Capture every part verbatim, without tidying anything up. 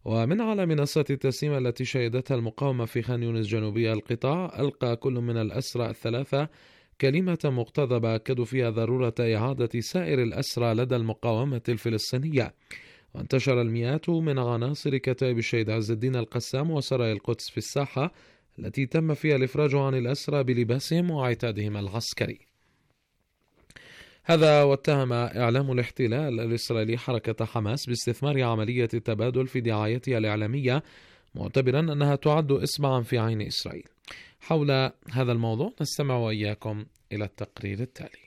ومن على منصة التسليم التي شهدتها المقاومة في خان يونس جنوبي القطاع، ألقى كل من الأسرى الثلاثة كلمة مقتضبة أكدوا فيها ضرورة إعادة سائر الأسرى لدى المقاومة الفلسطينية. وانتشر المئات من عناصر كتائب الشهيد عز الدين القسام وسرايا القدس في الساحة التي تم فيها الإفراج عن الأسرى بلباسهم وعتادهم العسكري. هذا واتهم إعلام الاحتلال الإسرائيلي حركة حماس باستثمار عملية التبادل في دعايتها الإعلامية، معتبرا أنها تعد إصبعا في عين إسرائيل. حول هذا الموضوع نستمع وإياكم إلى التقرير التالي.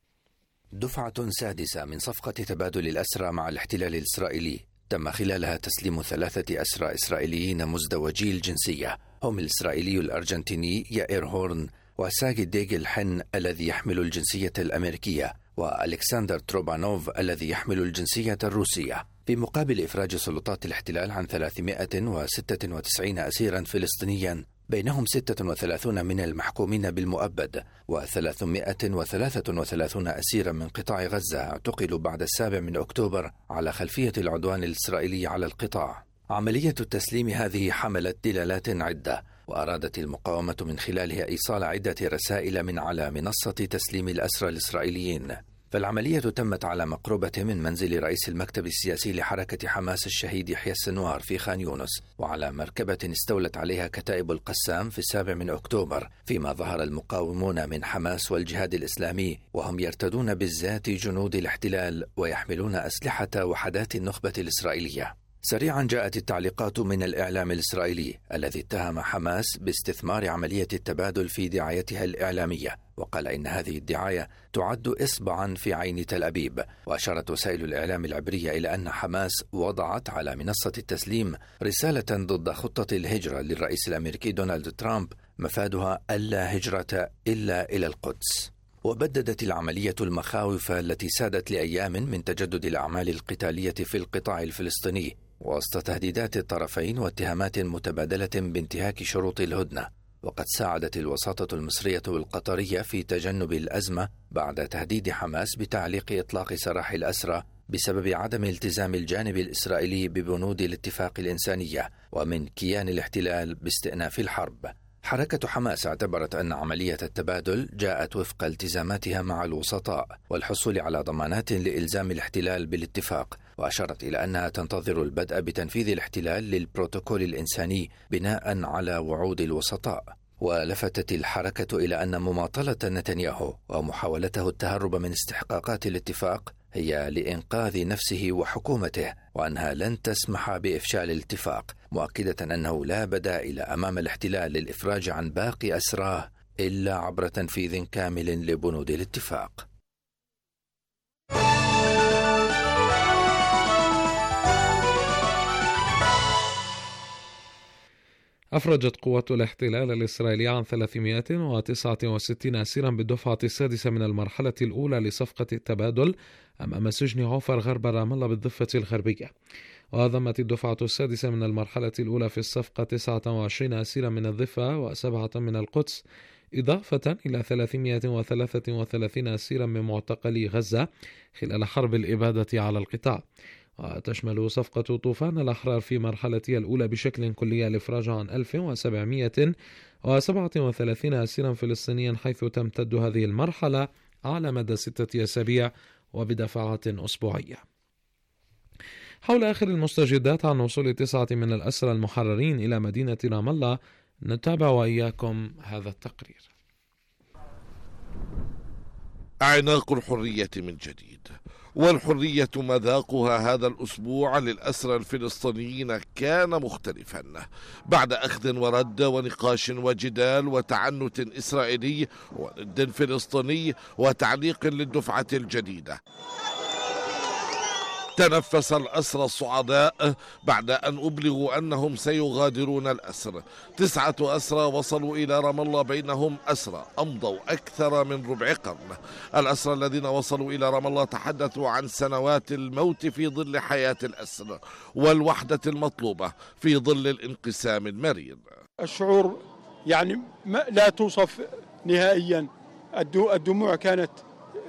دفعة سادسة من صفقة تبادل الأسرى مع الاحتلال الإسرائيلي تم خلالها تسليم ثلاثة أسرى إسرائيليين مزدوجي الجنسية، هم الإسرائيلي الأرجنتيني يائير هورن وساجي ديجل حن الذي يحمل الجنسية الأمريكية، وألكسندر تروبانوف الذي يحمل الجنسية الروسية، في مقابل إفراج سلطات الاحتلال عن ثلاثمائة وستة وتسعين أسيرا فلسطينيا، بينهم ستة وثلاثون من المحكومين بالمؤبد وثلاثمائة وثلاثة وثلاثون أسيرا من قطاع غزة اعتقلوا بعد السابع من أكتوبر على خلفية العدوان الإسرائيلي على القطاع. عملية التسليم هذه حملت دلالات عدة، وأرادت المقاومة من خلالها إيصال عدة رسائل من على منصة تسليم الأسرى الإسرائيليين. فالعملية تمت على مقربة من منزل رئيس المكتب السياسي لحركة حماس الشهيد يحيى السنوار في خان يونس، وعلى مركبة استولت عليها كتائب القسام في السابع من أكتوبر، فيما ظهر المقاومون من حماس والجهاد الإسلامي وهم يرتدون بالذات جنود الاحتلال ويحملون أسلحة وحدات النخبة الإسرائيلية. سريعا جاءت التعليقات من الإعلام الإسرائيلي الذي اتهم حماس باستثمار عملية التبادل في دعايتها الإعلامية، وقال إن هذه الدعاية تعد إصبعا في عين تل أبيب. وأشارت وسائل الإعلام العبرية إلى أن حماس وضعت على منصة التسليم رسالة ضد خطة الهجرة للرئيس الأمريكي دونالد ترامب مفادها ألا هجرة إلا إلى القدس. وبددت العملية المخاوف التي سادت لأيام من تجدد الأعمال القتالية في القطاع الفلسطيني وسط تهديدات الطرفين واتهامات متبادلة بانتهاك شروط الهدنة. وقد ساعدت الوساطة المصرية والقطرية في تجنب الأزمة بعد تهديد حماس بتعليق إطلاق سراح الأسرى بسبب عدم التزام الجانب الإسرائيلي ببنود الاتفاق الإنسانية ومن كيان الاحتلال باستئناف الحرب. حركة حماس اعتبرت أن عملية التبادل جاءت وفق التزاماتها مع الوسطاء والحصول على ضمانات لإلزام الاحتلال بالاتفاق، وأشارت إلى أنها تنتظر البدء بتنفيذ الاحتلال للبروتوكول الإنساني بناء على وعود الوسطاء. ولفتت الحركة إلى أن مماطلة نتنياهو ومحاولته التهرب من استحقاقات الاتفاق هي لإنقاذ نفسه وحكومته، وأنها لن تسمح بإفشال الاتفاق، مؤكدة أنه لا بدائل أمام الاحتلال للإفراج عن باقي أسراه إلا عبر تنفيذ كامل لبنود الاتفاق. أفرجت قوات الاحتلال الإسرائيلي عن ثلاثمائة وتسعة وستين أسيرا بالدفعة السادسة من المرحلة الأولى لصفقة التبادل أمام سجن عوفر غرب رام الله بالضفة الغربية. وضمت الدفعة السادسة من المرحلة الأولى في الصفقة تسعة وعشرين أسيرا من الضفة وسبعة من القدس، إضافة إلى ثلاثمائة وثلاثة وثلاثين أسيرا من معتقلي غزة خلال حرب الإبادة على القطاع. وتشمل صفقة طوفان الأحرار في مرحلتها الأولى بشكل كلي الإفراج عن ألف وسبعمائة وسبعة وثلاثين أسيرا فلسطينيا، حيث تمتد هذه المرحلة على مدى ستة أسابيع وبدفعات أسبوعية. حول آخر المستجدات عن وصول تسعة من الأسرى المحررين إلى مدينة رام الله نتابع وإياكم هذا التقرير. أعناق الحرية من جديد، والحرية مذاقها هذا الأسبوع للأسرى الفلسطينيين كان مختلفا بعد أخذ ورد ونقاش وجدال وتعنت إسرائيلي وند فلسطيني وتعليق للدفعة الجديدة. تنفس الأسرى الصعداء بعد أن أبلغوا أنهم سيغادرون الأسر. تسعة أسرى وصلوا إلى رام الله، بينهم أسرى أمضوا أكثر من ربع قرن. الأسرى الذين وصلوا إلى رام الله تحدثوا عن سنوات الموت في ظل حياة الأسر والوحدة المطلوبة في ظل الانقسام المرير. الشعور يعني لا توصف نهائيا. الدموع كانت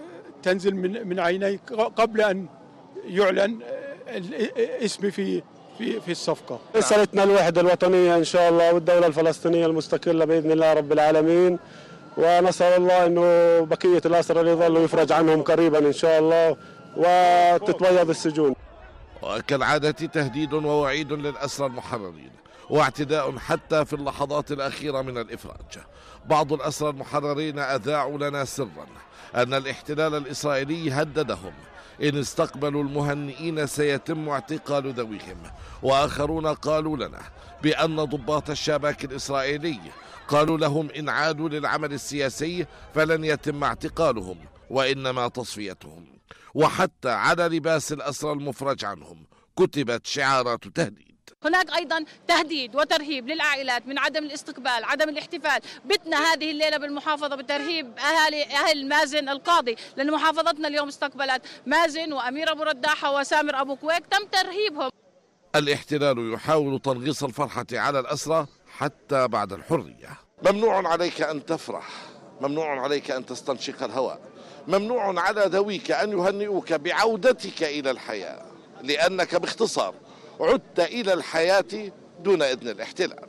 تنزل من من عيني قبل أن يعلن اسمي في في في الصفقة. رسالتنا الوحدة الوطنية إن شاء الله والدولة الفلسطينية المستقلة بإذن الله رب العالمين، ونسأل الله أنه بقية الأسرى يظلوا يفرج عنهم قريبا إن شاء الله وتتبيض السجون. وكالعادة تهديد ووعيد للأسرى المحررين واعتداء حتى في اللحظات الأخيرة من الإفراج. بعض الأسرى المحررين أذاعوا لنا سرا أن الاحتلال الإسرائيلي هددهم إن استقبلوا المهنئين سيتم اعتقال ذويهم، وآخرون قالوا لنا بأن ضباط الشباك الإسرائيلي قالوا لهم إن عادوا للعمل السياسي فلن يتم اعتقالهم وإنما تصفيتهم. وحتى على لباس الأسرى المفرج عنهم كتبت شعارات تهديد. هناك أيضا تهديد وترهيب للعائلات من عدم الاستقبال، عدم الاحتفال. بتنا هذه الليلة بالمحافظة بترهيب أهالي أهل مازن القاضي، لأن محافظتنا اليوم استقبلت مازن وأمير أبو رداحة وسامر أبو كويك، تم ترهيبهم. الاحتلال يحاول تنغيص الفرحة على الأسرى حتى بعد الحرية. ممنوع عليك أن تفرح، ممنوع عليك أن تستنشق الهواء، ممنوع على ذويك أن يهنئوك بعودتك إلى الحياة، لأنك باختصار عدت إلى الحياة دون إذن الاحتلال.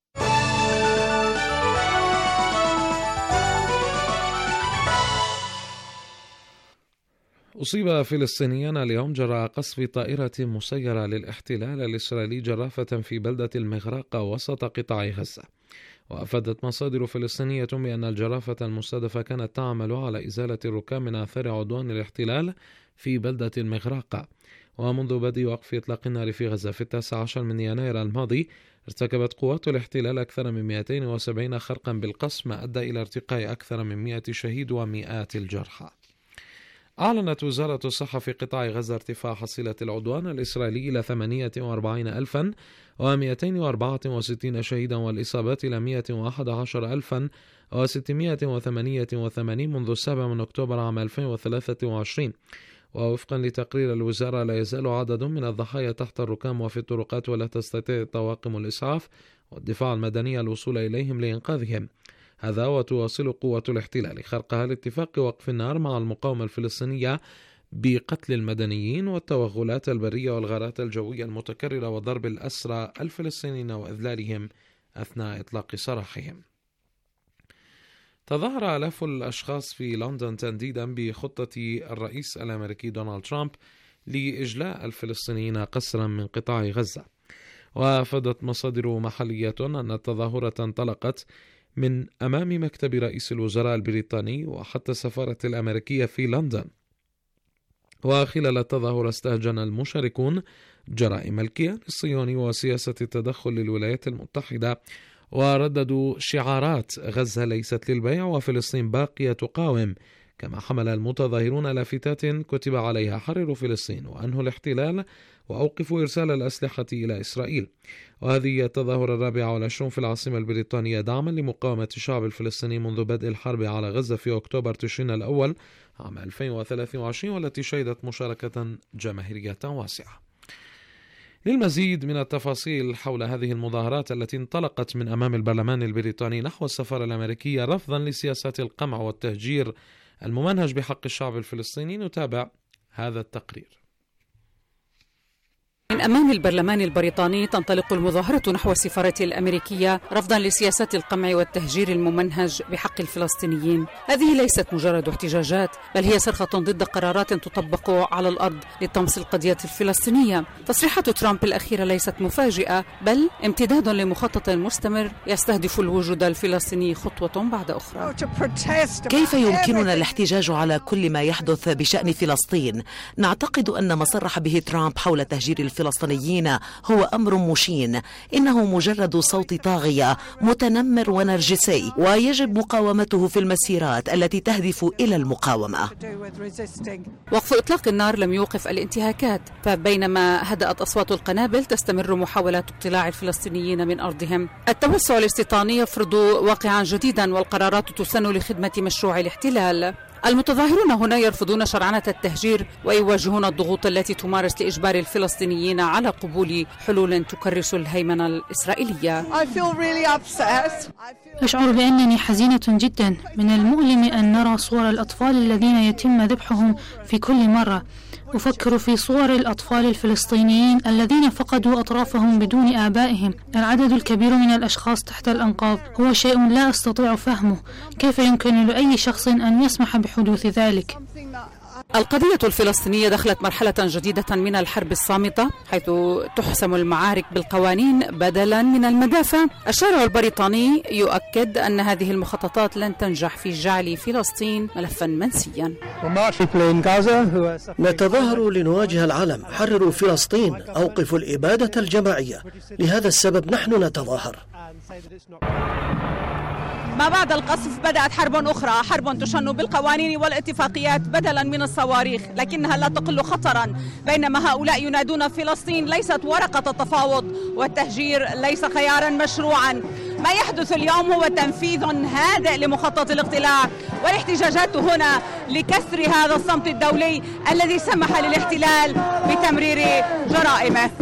أصيب فلسطينيان اليوم جراء قصف طائرة مسيرة للاحتلال الإسرائيلي جرافة في بلدة المغراقة وسط قطاع غزة. وأفادت مصادر فلسطينية بأن الجرافة المستهدفة كانت تعمل على إزالة الركام من آثار عدوان الاحتلال في بلدة المغراقة. ومنذ بدء وقف إطلاق النار في غزة في التاسع عشر من يناير الماضي ارتكبت قوات الاحتلال أكثر من مئتين وسبعين خرقا بالقصف، ما أدى إلى ارتقاء أكثر من مئة شهيد ومئات الجرحى. أعلنت وزارة الصحة في قطاع غزة ارتفاع حصيلة العدوان الإسرائيلي إلى ثمانية وأربعين ألفا ومئتين وأربعة وستين شهيدا، والإصابات إلى مئة وأحد عشر ألفا وستمئة وثمانية وثمانين منذ السابع من أكتوبر عام ألفين وثلاثة وعشرين. ووفقا لتقرير الوزارة لا يزال عدد من الضحايا تحت الركام وفي الطرقات، ولا تستطيع طواقم الإسعاف والدفاع المدني الوصول إليهم لإنقاذهم. هذا وتواصل قوة الاحتلال خرقها لاتفاق وقف النار مع المقاومة الفلسطينية بقتل المدنيين والتوغلات البرية والغارات الجوية المتكررة وضرب الأسرى الفلسطينيين وإذلالهم أثناء إطلاق سراحهم. تظاهر آلاف الأشخاص في لندن تنديدا بخطة الرئيس الأمريكي دونالد ترامب لإجلاء الفلسطينيين قسرا من قطاع غزة. وأفادت مصادر محلية أن التظاهرة انطلقت من أمام مكتب رئيس الوزراء البريطاني وحتى السفارة الأمريكية في لندن. وخلال التظاهرة استهجن المشاركون جرائم الكيان الصهيوني وسياسة التدخل للولايات المتحدة، ورددوا شعارات غزة ليست للبيع وفلسطين باقية تقاوم. كما حمل المتظاهرون لافتات كتب عليها حرروا فلسطين وأنهوا الاحتلال وأوقفوا إرسال الأسلحة إلى إسرائيل. وهذه التظاهرة الرابعة والعشرون في العاصمة البريطانية دعما لمقاومة الشعب الفلسطيني منذ بدء الحرب على غزة في أكتوبر تشرين الأول عام ألفين وثلاثة وعشرين، والتي شهدت مشاركة جماهيرية واسعة. للمزيد من التفاصيل حول هذه المظاهرات التي انطلقت من أمام البرلمان البريطاني نحو السفارة الأمريكية رفضا لسياسات القمع والتهجير الممنهج بحق الشعب الفلسطيني، نتابع هذا التقرير. من أمام البرلمان البريطاني تنطلق المظاهرة نحو السفارة الأمريكية رفضا لسياسات القمع والتهجير الممنهج بحق الفلسطينيين. هذه ليست مجرد احتجاجات، بل هي صرخة ضد قرارات تطبق على الأرض لطمس القضية الفلسطينية. تصريحات ترامب الأخيرة ليست مفاجئة، بل امتداد لمخطط مستمر يستهدف الوجود الفلسطيني خطوة بعد أخرى. كيف يمكننا الاحتجاج على كل ما يحدث بشأن فلسطين؟ نعتقد أن ما صرح به ترامب حول تهجير الفلسطينيين هو أمر مشين. إنه مجرد صوت طاغية متنمر ونرجسي، ويجب مقاومته في المسيرات التي تهدف إلى المقاومة. وقف إطلاق النار لم يوقف الانتهاكات، فبينما هدأت أصوات القنابل تستمر محاولات اقتلاع الفلسطينيين من أرضهم. التوسع الاستيطاني يفرض واقعا جديدا، والقرارات تسن لخدمة مشروع الاحتلال. المتظاهرون هنا يرفضون شرعنة التهجير ويواجهون الضغوط التي تمارس لإجبار الفلسطينيين على قبول حلول تكرس الهيمنة الإسرائيلية. أشعر بأنني حزينة جدا. من المؤلم أن نرى صور الأطفال الذين يتم ذبحهم في كل مرة، أفكر في صور الأطفال الفلسطينيين الذين فقدوا أطرافهم بدون آبائهم. العدد الكبير من الأشخاص تحت الأنقاض هو شيء لا أستطيع فهمه. كيف يمكن لأي شخص أن يسمح بحدوث ذلك؟ القضية الفلسطينية دخلت مرحلة جديدة من الحرب الصامتة، حيث تحسم المعارك بالقوانين بدلا من المدافع. الشارع البريطاني يؤكد أن هذه المخططات لن تنجح في جعل فلسطين ملفا منسيا. نتظاهر لنواجه العالم، حرروا فلسطين، أوقفوا الإبادة الجماعية. لهذا السبب نحن نتظاهر. ما بعد القصف بدأت حرب أخرى، حرب تشن بالقوانين والاتفاقيات بدلا من الصواريخ، لكنها لا تقل خطرا. بينما هؤلاء ينادون فلسطين ليست ورقة تفاوض، والتهجير ليس خيارا مشروعا. ما يحدث اليوم هو تنفيذ هادئ لمخطط الاقتلاع، والاحتجاجات هنا لكسر هذا الصمت الدولي الذي سمح للاحتلال بتمرير جرائمه.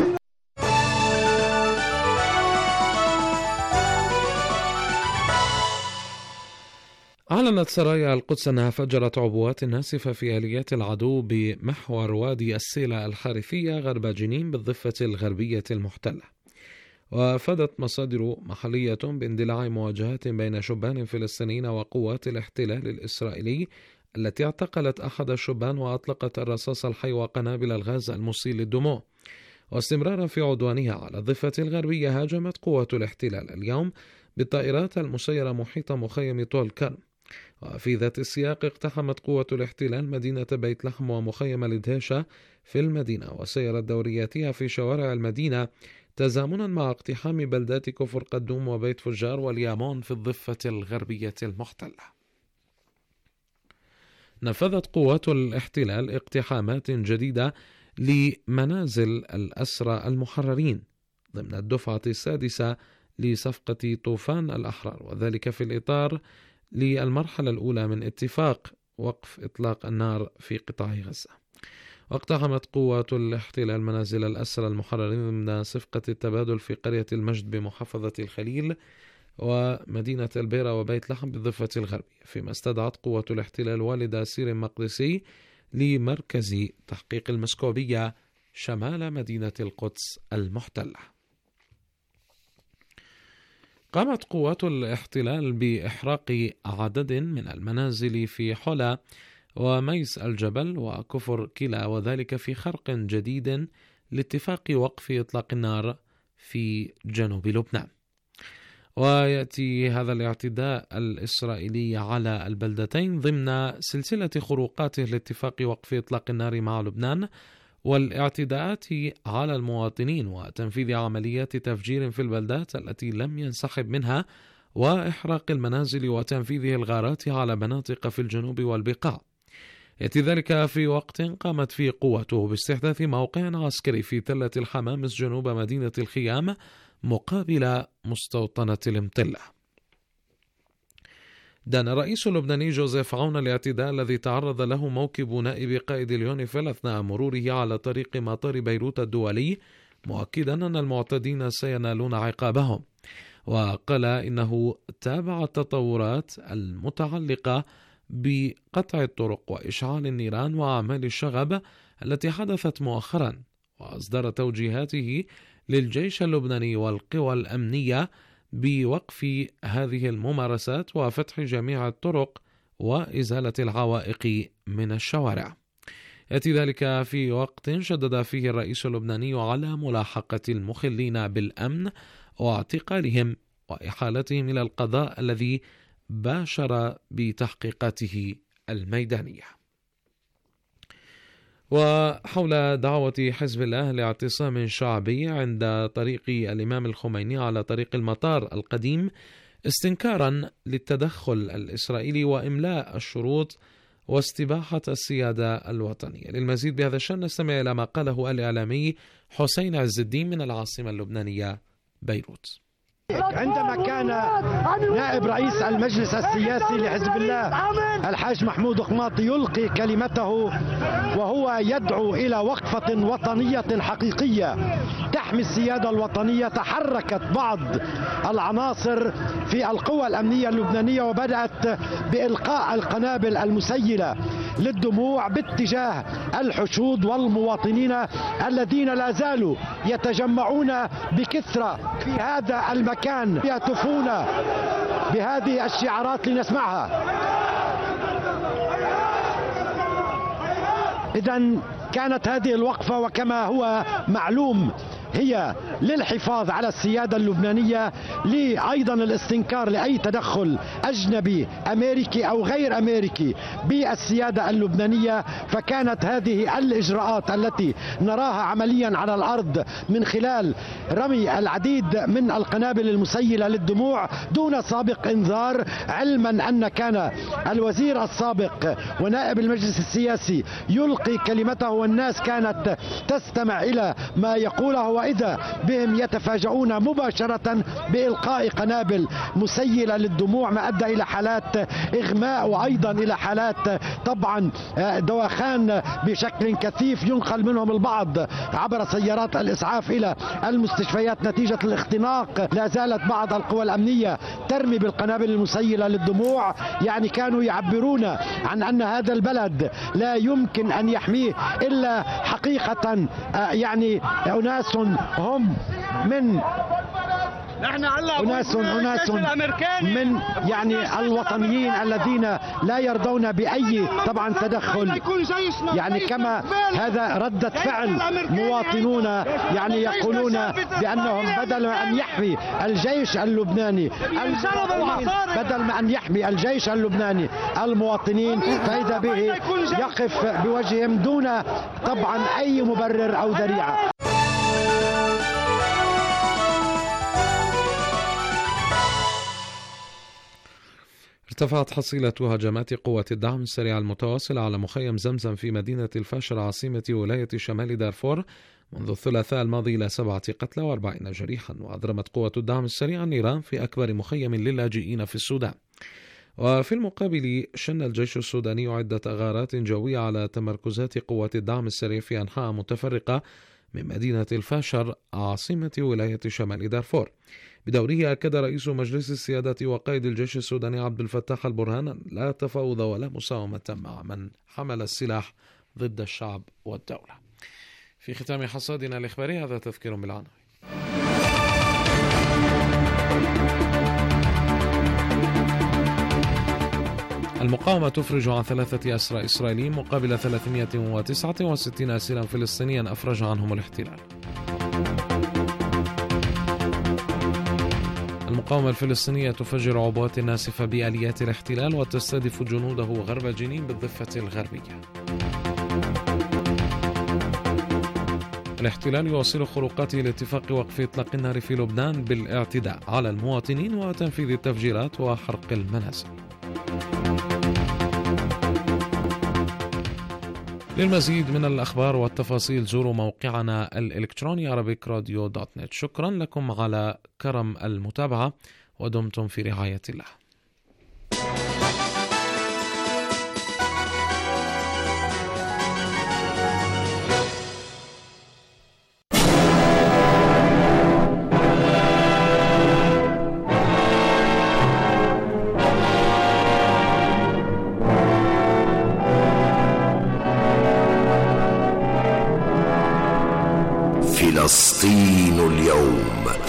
أعلنت سرايا القدس أنها فجرت عبوات ناسفة في آليات العدو بمحور وادي السيلة الحارثية غرب جنين بالضفة الغربية المحتلة. وأفادت مصادر محلية باندلاع مواجهات بين شبان فلسطينيين وقوات الاحتلال الإسرائيلي التي اعتقلت أحد الشبان وأطلقت الرصاص الحي وقنابل الغاز المسيل للدموع. واستمرارا في عدوانها على الضفة الغربية، هاجمت قوات الاحتلال اليوم بالطائرات المسيرة محيط مخيم طول كرم. وفي ذات السياق اقتحمت قوة الاحتلال مدينة بيت لحم ومخيم الدهيشة في المدينة، وسيرت دورياتها في شوارع المدينة تزامنا مع اقتحام بلدات كفر قدوم وبيت فجار واليامون في الضفة الغربية المحتلة. نفذت قوات الاحتلال اقتحامات جديدة لمنازل الأسرى المحررين ضمن الدفعة السادسة لصفقة طوفان الأحرار، وذلك في الإطار للمرحلة الأولى من اتفاق وقف إطلاق النار في قطاع غزة. واقتحمت قوات الاحتلال منازل الأسرى المحررين ضمن صفقة التبادل في قرية المجد بمحافظة الخليل ومدينة البيرة وبيت لحم بالضفة الغربية، فيما استدعت قوة الاحتلال والد أسير مقدسي لمركز تحقيق المسكوبية شمال مدينة القدس المحتلة. قامت قوات الاحتلال بإحراق عدد من المنازل في حلا وميس الجبل وكفر كلا، وذلك في خرق جديد لاتفاق وقف إطلاق النار في جنوب لبنان. ويأتي هذا الاعتداء الإسرائيلي على البلدتين ضمن سلسلة خروقاته لاتفاق وقف إطلاق النار مع لبنان والاعتداءات على المواطنين وتنفيذ عمليات تفجير في البلدات التي لم ينسحب منها، وإحراق المنازل وتنفيذ الغارات على مناطق في الجنوب والبقاع. يأتي ذلك في وقت قامت فيه قوته باستحداث موقع عسكري في تلة الحمامس جنوب مدينة الخيام مقابل مستوطنة المطلة. دان الرئيس اللبناني جوزيف عون الاعتداء الذي تعرض له موكب نائب قائد اليونيفيل أثناء مروره على طريق مطار بيروت الدولي، مؤكدا أن المعتدين سينالون عقابهم. وقال إنه تابع التطورات المتعلقة بقطع الطرق وإشعال النيران وأعمال الشغب التي حدثت مؤخرا، وأصدر توجيهاته للجيش اللبناني والقوى الأمنية بوقف هذه الممارسات وفتح جميع الطرق وإزالة العوائق من الشوارع. يأتي ذلك في وقت شدد فيه الرئيس اللبناني على ملاحقة المخلين بالأمن واعتقالهم وإحالتهم إلى القضاء الذي باشر بتحقيقاته الميدانية. وحول دعوة حزب الله لاعتصام شعبي عند طريق الإمام الخميني على طريق المطار القديم استنكارا للتدخل الإسرائيلي وإملاء الشروط واستباحة السيادة الوطنية. للمزيد بهذا الشأن نستمع إلى ما قاله الإعلامي حسين عز الدين من العاصمة اللبنانية بيروت. عندما كان نائب رئيس المجلس السياسي لحزب الله الحاج محمود قماطي يلقي كلمته وهو يدعو إلى وقفة وطنية حقيقية تحمي السيادة الوطنية، تحركت بعض العناصر في القوى الأمنية اللبنانية وبدأت بإلقاء القنابل المسيلة للدموع باتجاه الحشود والمواطنين الذين لا زالوا يتجمعون بكثرة في هذا المكان، يهتفون بهذه الشعارات لنسمعها. إذن كانت هذه الوقفة وكما هو معلوم هي للحفاظ على السيادة اللبنانية، لأيضا الاستنكار لأي تدخل أجنبي أمريكي أو غير أمريكي بالسيادة اللبنانية. فكانت هذه الإجراءات التي نراها عمليا على الأرض من خلال رمي العديد من القنابل المسيلة للدموع دون سابق إنذار، علما أن كان الوزير السابق ونائب المجلس السياسي يلقي كلمته والناس كانت تستمع إلى ما يقوله، وإذا بهم يتفاجؤون مباشرة بإلقاء قنابل مسيلة للدموع، ما أدى إلى حالات إغماء وأيضا إلى حالات طبعا دواخان بشكل كثيف ينقل منهم البعض عبر سيارات الإسعاف إلى المستشفيات نتيجة الاختناق. لا زالت بعض القوى الأمنية ترمي بالقنابل المسيلة للدموع، يعني كانوا يعبرون عن أن هذا البلد لا يمكن أن يحميه إلا حقيقة يعني أناس هم من أناس أناس من يعني الوطنيين الذين لا يرضون بأي طبعا تدخل، يعني كما هذا ردة فعل مواطنون يعني يقولون بأنهم بدل ما أن يحمي الجيش اللبناني بدل ما أن يحمي الجيش اللبناني المواطنين، فإذا به يقف بوجههم دون طبعا أي مبرر أو ذريعة. ارتفعت حصيلة هجمات قوة الدعم السريع المتواصلة على مخيم زمزم في مدينة الفاشر عاصمة ولاية شمال دارفور منذ الثلاثاء الماضي إلى سبعة قتلى وأربعين جريحا. وأضرمت قوة الدعم السريع النيران في أكبر مخيم للاجئين في السودان. وفي المقابل شن الجيش السوداني عدة غارات جوية على تمركزات قوة الدعم السريع في أنحاء متفرقة من مدينة الفاشر عاصمة ولاية شمال دارفور. بدوره أكد رئيس مجلس السيادة وقائد الجيش السوداني عبد الفتاح البرهان لا تفاوض ولا مساومة مع من حمل السلاح ضد الشعب والدولة. في ختام حصادنا الإخباري هذا تذكير بالعناوين. المقاومة تفرج عن ثلاثة أسرى إسرائيليين مقابل ثلاثمائة وتسعة وستين أسيرا فلسطينيا أفرج عنهم الاحتلال. المقاومة الفلسطينية تفجر عبوات ناسفة بآليات الاحتلال وتستهدف جنوده غرب جنين بالضفة الغربية. الاحتلال يواصل خروقاته لاتفاق وقف إطلاق النار في لبنان بالاعتداء على المواطنين وتنفيذ التفجيرات وحرق المنازل. للمزيد من الأخبار والتفاصيل زوروا موقعنا الإلكتروني أرابيك راديو دوت نت. شكرا لكم على كرم المتابعة ودمتم في رعاية الله. فلسطين اليوم.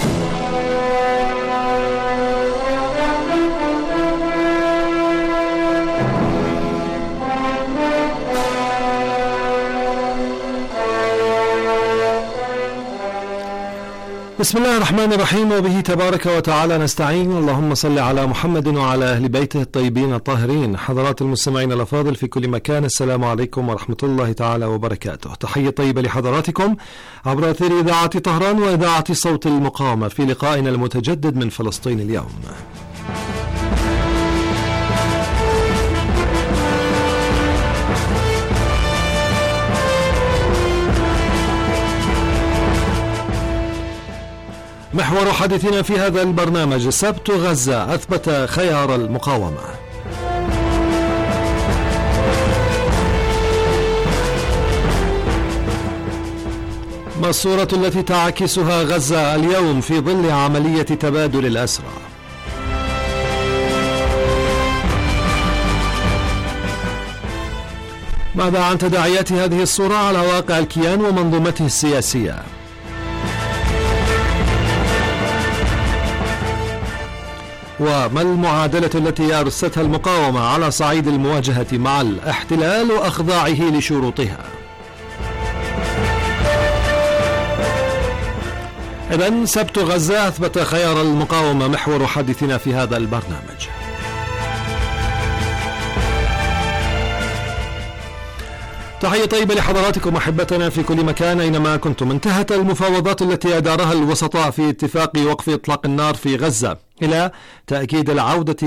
بسم الله الرحمن الرحيم، وبه تبارك وتعالى نستعين. اللهم صل على محمد وعلى أهل بيته الطيبين الطاهرين. حضرات المستمعين الأفاضل في كل مكان، السلام عليكم ورحمة الله تعالى وبركاته. تحية طيبة لحضراتكم عبر أثير إذاعة طهران وإذاعة صوت المقاومة في لقائنا المتجدد من فلسطين اليوم. محور حديثنا في هذا البرنامج: سبت غزة أثبت خيار المقاومة. ما الصورة التي تعكسها غزة اليوم في ظل عملية تبادل الأسرى؟ ماذا عن تداعيات هذه الصورة على واقع الكيان ومنظومته السياسية؟ وما المعادلة التي أرستها المقاومة على صعيد المواجهة مع الاحتلال وأخضاعه لشروطها؟ إذن سبت غزة أثبت خيار المقاومة محور حديثنا في هذا البرنامج. تحية طيبة لحضراتكم أحبتنا في كل مكان أينما كنتم. انتهت المفاوضات التي أدارها الوسطاء في اتفاق وقف إطلاق النار في غزة إلى تأكيد العودة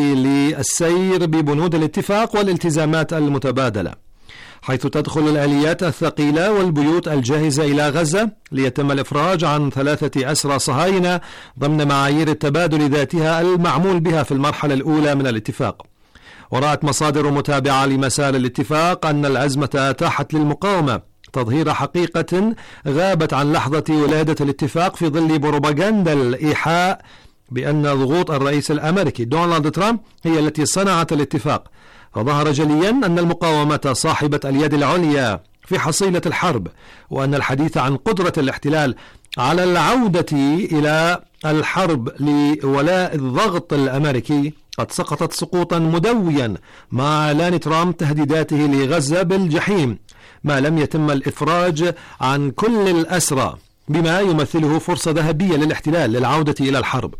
للسير ببنود الاتفاق والالتزامات المتبادلة، حيث تدخل الآليات الثقيلة والبيوت الجاهزة إلى غزة ليتم الإفراج عن ثلاثة أسرى صهاينة ضمن معايير التبادل ذاتها المعمول بها في المرحلة الأولى من الاتفاق. ورأت مصادر متابعة لمسار الاتفاق أن الأزمة أتاحت للمقاومة تظهير حقيقة غابت عن لحظة ولادة الاتفاق في ظل بروباغندا الإيحاء بأن ضغوط الرئيس الأمريكي دونالد ترامب هي التي صنعت الاتفاق. فظهر جليا أن المقاومة صاحبة اليد العليا في حصيلة الحرب، وأن الحديث عن قدرة الاحتلال على العودة إلى الحرب لولاء الضغط الأمريكي قد سقطت سقوطا مدويا مع إعلان ترامب تهديداته لغزة بالجحيم ما لم يتم الإفراج عن كل الأسرى، بما يمثله فرصة ذهبية للاحتلال للعودة إلى الحرب.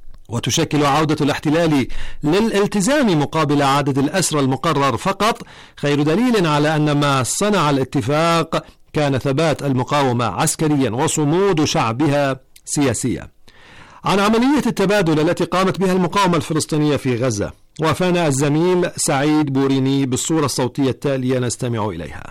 وتشكل عودة الاحتلال للالتزام مقابل عدد الأسرى المقرر فقط خير دليل على أن ما صنع الاتفاق كان ثبات المقاومة عسكريا وصمود شعبها سياسيا. عن عملية التبادل التي قامت بها المقاومة الفلسطينية في غزة وافانا الزميل سعيد بوريني بالصورة الصوتية التالية نستمع إليها.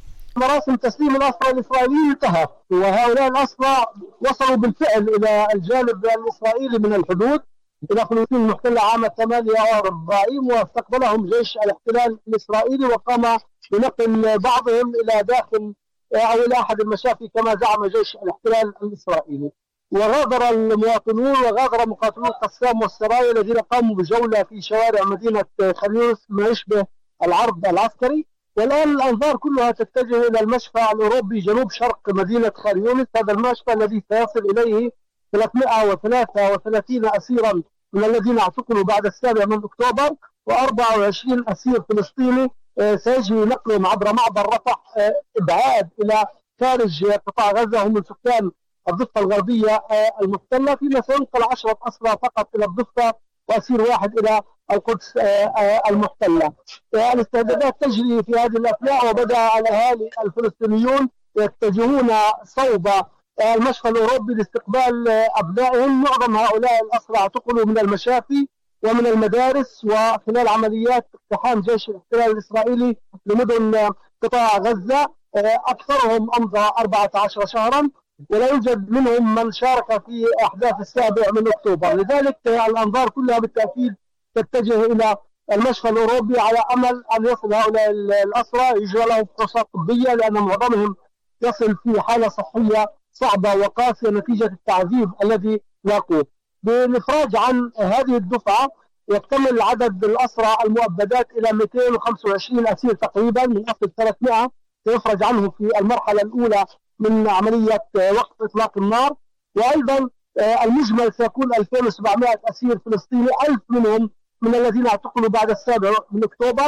مراسم تسليم الأسرى الإسرائيلي انتهت، وهؤلاء الأسرى وصلوا بالفعل إلى الجانب الإسرائيلي من الحدود إلى فلسطين المحتلة عام ثمانية وأربعين، واستقبلهم جيش الاحتلال الإسرائيلي وقام بنقل بعضهم إلى داخل أو إلى أحد المشافي كما زعم جيش الاحتلال الإسرائيلي. وغادر المواطنون وغادر مقاتلون القسام والسرايا الذين قاموا بجولة في شوارع مدينة خان يونس ما يشبه العرض العسكري. والآن الأنظار كلها تتجه إلى المشفى الأوروبي جنوب شرق مدينة خان يونس، هذا المشفى الذي سيصل إليه ثلاثمائة وثلاثة وثلاثين أسيرا من الذين اعتقلوا بعد السابع من أكتوبر، وأربعة وعشرين أسير فلسطيني سيجري نقلهم عبر معبر رفح إبعاد إلى خارج قطاع غزة هم من سكان الضفة الغربية المحتلة، فيما سينقل عشرة أسرى فقط إلى الضفة وأسير واحد إلى القدس المحتلة. الاستعدادات تجري في هذه الأثناء، وبدأ الأهالي الفلسطينيون يتجهون صوب المشفى الأوروبي لاستقبال أبنائهم. معظم هؤلاء الأسرى اعتقلوا من المشافي ومن المدارس وخلال عمليات اقتحام جيش الاحتلال الإسرائيلي لمدن قطاع غزة، أكثرهم أمضى أربعة عشر شهرا، ولا يوجد منهم من شارك في أحداث السابع من أكتوبر. لذلك الأنظار كلها بالتأكيد تتجه إلى المشفى الأوروبي على أمل أن يصل هؤلاء الأسرى يجرى لهم فحوصات طبية، لأن معظمهم يصل في حالة صحية صعبة وقاسية نتيجة التعذيب الذي لاقوه. بالإفراج عن هذه الدفعة يكتمل عدد الأسرى المؤبدات إلى مئتين وخمسة وعشرين أسير تقريبا من أصل ثلاثمائة سيفرج عنهم في المرحلة الأولى من عملية وقف إطلاق النار. وأيضا المجمل سيكون ألفين وسبعمائة أسير فلسطيني، ألف منهم من الذين اعتقلوا بعد السابع من أكتوبر،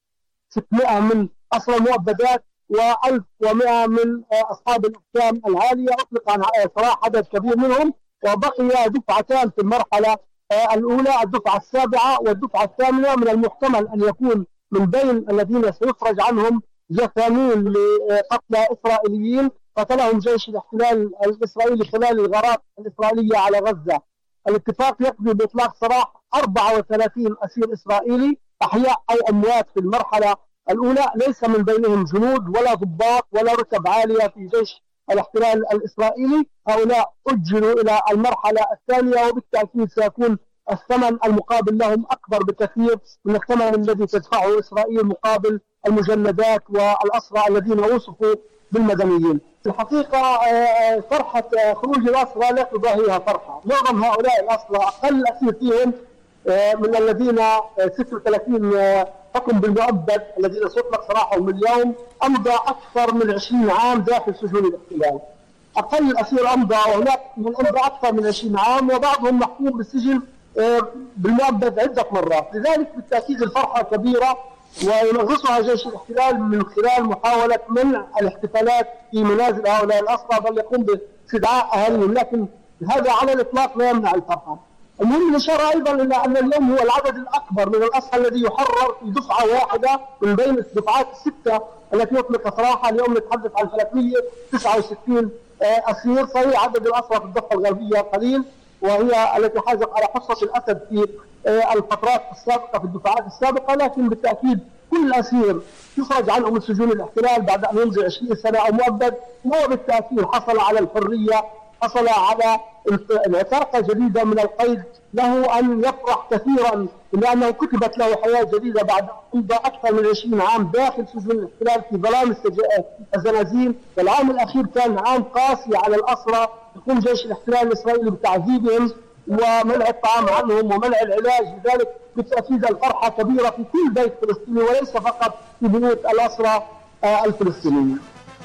ستمائة من أسرى المؤبدات، وألف ومائة من أصحاب الأحكام العالية أطلق عن سراح عدد كبير منهم. وبقي دفعتان في المرحلة الأولى، الدفعة السابعة والدفعة الثامنة، من المحتمل أن يكون من بين الذين سيفرج عنهم جثامين لقتلى إسرائيليين قتلهم جيش الاحتلال الإسرائيلي خلال الغارات الإسرائيلية على غزة. الاتفاق يقضي بإطلاق سراح أربعة وثلاثين أسير إسرائيلي أحياء أو أموات في المرحلة الأولى، ليس من بينهم جنود ولا ضباط ولا رتب عالية في جيش الاحتلال الإسرائيلي. هؤلاء أجلوا إلى المرحلة الثانية، وبالتأكيد سيكون الثمن المقابل لهم أكبر بكثير من الثمن الذي تدفعه إسرائيل مقابل المجندات والأسرى الذين وصفوا بالمدنيين. الحقيقة فرحة خروج الأسرى لا تضاهيها فرحة. معظم هؤلاء الأسرى أقل أسير فيهم من الذين ستة وثلاثين حكم بالمؤبد الذين سيطلق سراحهم اليوم أمضى أكثر من عشرين عام داخل سجون الاحتلال. أقل أسير أمضى وهناك من أمضى أكثر من عشرين عام، وبعضهم محكوم بالسجن بالمؤبد عدة مرات. لذلك بالتأكيد الفرحة كبيرة وينغصها جيش الاحتلال من خلال محاولة منع الاحتفالات في منازل هؤلاء الأسرى، بل يقوم باستدعاء أهاليهم، لكن هذا على الإطلاق لا يمنع الفرحة. المهم الإشارة أيضا إلى أن اليوم هو العدد الأكبر من الأسرى الذي يحرر في دفعة واحدة من بين الدفعات الستة التي يطلق سراحها. اليوم نتحدث عن ثلاثمئة وتسعة وستين أسير. صحيح عدد الأسرى في الضفة الغربية قليل، وهي التي حازت على حصة الأسد في الفترات السابقة في الدفعات السابقة، لكن بالتأكيد كل أسير يخرج عنه من سجون الاحتلال بعد أن يمضي عشرين سنة أو مؤبد هو بالتأكيد حصل على الحرية، حصل على انعتاقة جديدة من القيد، له أن يفرح كثيرا لأنه كتبت له حياة جديدة بعد أمضى أكثر من عشرين عام داخل سجون الاحتلال في ظلام الزنازين. والعام الأخير كان عام قاسي على الأسرى، يقوم جيش الاحتلال الإسرائيلي بتعذيبهم ومنع الطعام عنهم ومنع العلاج. لذلك بالتأكيد الفرحة كبيرة في كل بيت فلسطيني وليس فقط في بيوت الأسرى الفلسطينيين.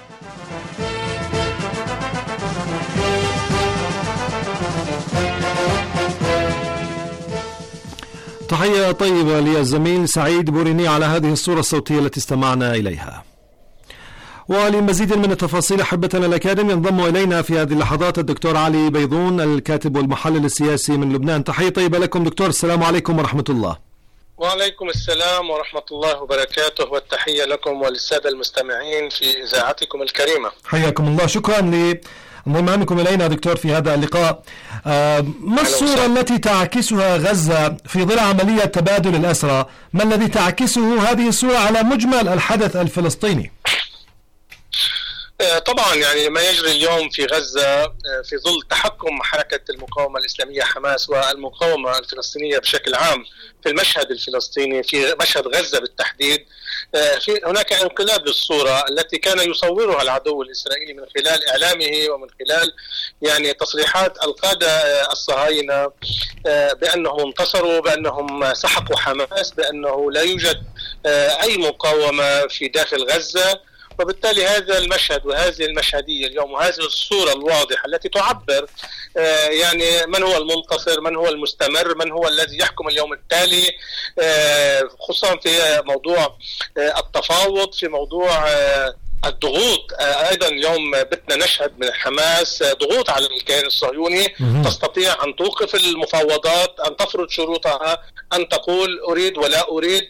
تحية طيبة للزميل سعيد بوريني على هذه الصورة الصوتية التي استمعنا إليها. ولمزيد من التفاصيل أحبتنا الأكاديم ينضم إلينا في هذه اللحظات الدكتور علي بيضون الكاتب والمحلل السياسي من لبنان. تحية طيبة لكم دكتور، السلام عليكم ورحمة الله. وعليكم السلام ورحمة الله وبركاته، والتحية لكم وللسادة المستمعين في إذاعتكم الكريمة. حياكم الله، شكرا لانضمامكم إلينا دكتور في هذا اللقاء. آه ما الصورة التي تعكسها غزة في ظل عملية تبادل الأسرى؟ ما الذي تعكسه هذه الصورة على مجمل الحدث الفلسطيني؟ طبعا يعني ما يجري اليوم في غزة في ظل تحكم حركة المقاومة الإسلامية حماس والمقاومة الفلسطينية بشكل عام في المشهد الفلسطيني، في مشهد غزة بالتحديد، في هناك انقلاب للصورة التي كان يصورها العدو الإسرائيلي من خلال إعلامه ومن خلال يعني تصريحات القادة الصهاينة بأنهم انتصروا، بأنهم سحقوا حماس، بأنه لا يوجد أي مقاومة في داخل غزة. وبالتالي هذا المشهد وهذه المشهدية اليوم وهذه الصورة الواضحة التي تعبر يعني من هو المنتصر، من هو المستمر، من هو الذي يحكم اليوم التالي، خصوصا في موضوع التفاوض، في موضوع الضغوط. أيضا اليوم بتنا نشهد من حماس ضغوط على الكيان الصهيوني، تستطيع أن توقف المفاوضات، أن تفرض شروطها، أن تقول أريد ولا أريد،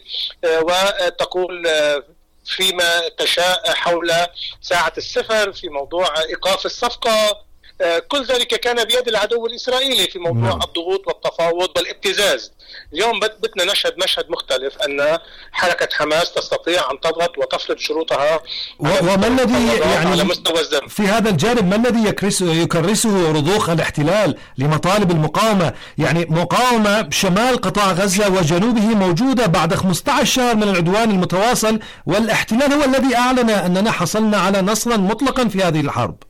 وتقول فيما تشاء حول ساعة السفر، في موضوع إيقاف الصفقة. كل ذلك كان بيد العدو الإسرائيلي في موضوع مم. الضغوط والتفاوض والابتزاز. اليوم بدنا نشهد مشهد مختلف، أن حركة حماس تستطيع أن تضغط وتفرض شروطها وما الذي يعني على مستوى الزمن. في هذا الجانب ما الذي يكرسه يكرسه رضوخ الاحتلال لمطالب المقاومة؟ يعني مقاومة شمال قطاع غزة وجنوبه موجودة بعد خمسة عشر شهر من العدوان المتواصل، والاحتلال هو الذي أعلن أننا حصلنا على نصرا مطلقا في هذه الحرب.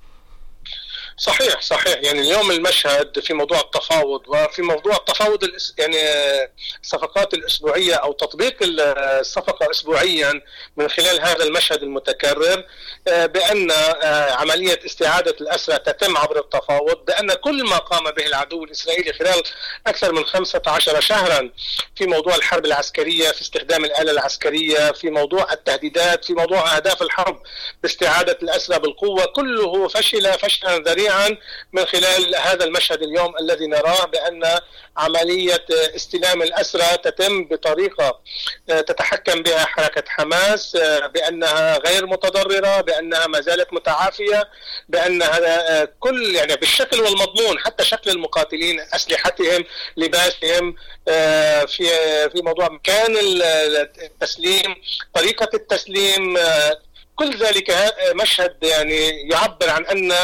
صحيح صحيح يعني اليوم المشهد في موضوع التفاوض وفي موضوع التفاوض يعني الصفقات الأسبوعية أو تطبيق الصفقة أسبوعيا من خلال هذا المشهد المتكرر، بأن عملية استعادة الأسرى تتم عبر التفاوض، بأن كل ما قام به العدو الإسرائيلي خلال أكثر من خمسة عشر شهرا في موضوع الحرب العسكرية، في استخدام الآلة العسكرية، في موضوع التهديدات، في موضوع أهداف الحرب باستعادة الأسرى بالقوة، كله فشل فشلا ذريعا من خلال هذا المشهد اليوم الذي نراه، بأن عملية استلام الأسرى تتم بطريقة تتحكم بها حركة حماس، بأنها غير متضررة، بأنها ما زالت متعافية، بأنها كل يعني بالشكل والمضمون، حتى شكل المقاتلين، أسلحتهم، لباسهم، في في موضوع مكان التسليم، طريقة التسليم، كل ذلك مشهد يعني يعبر عن أن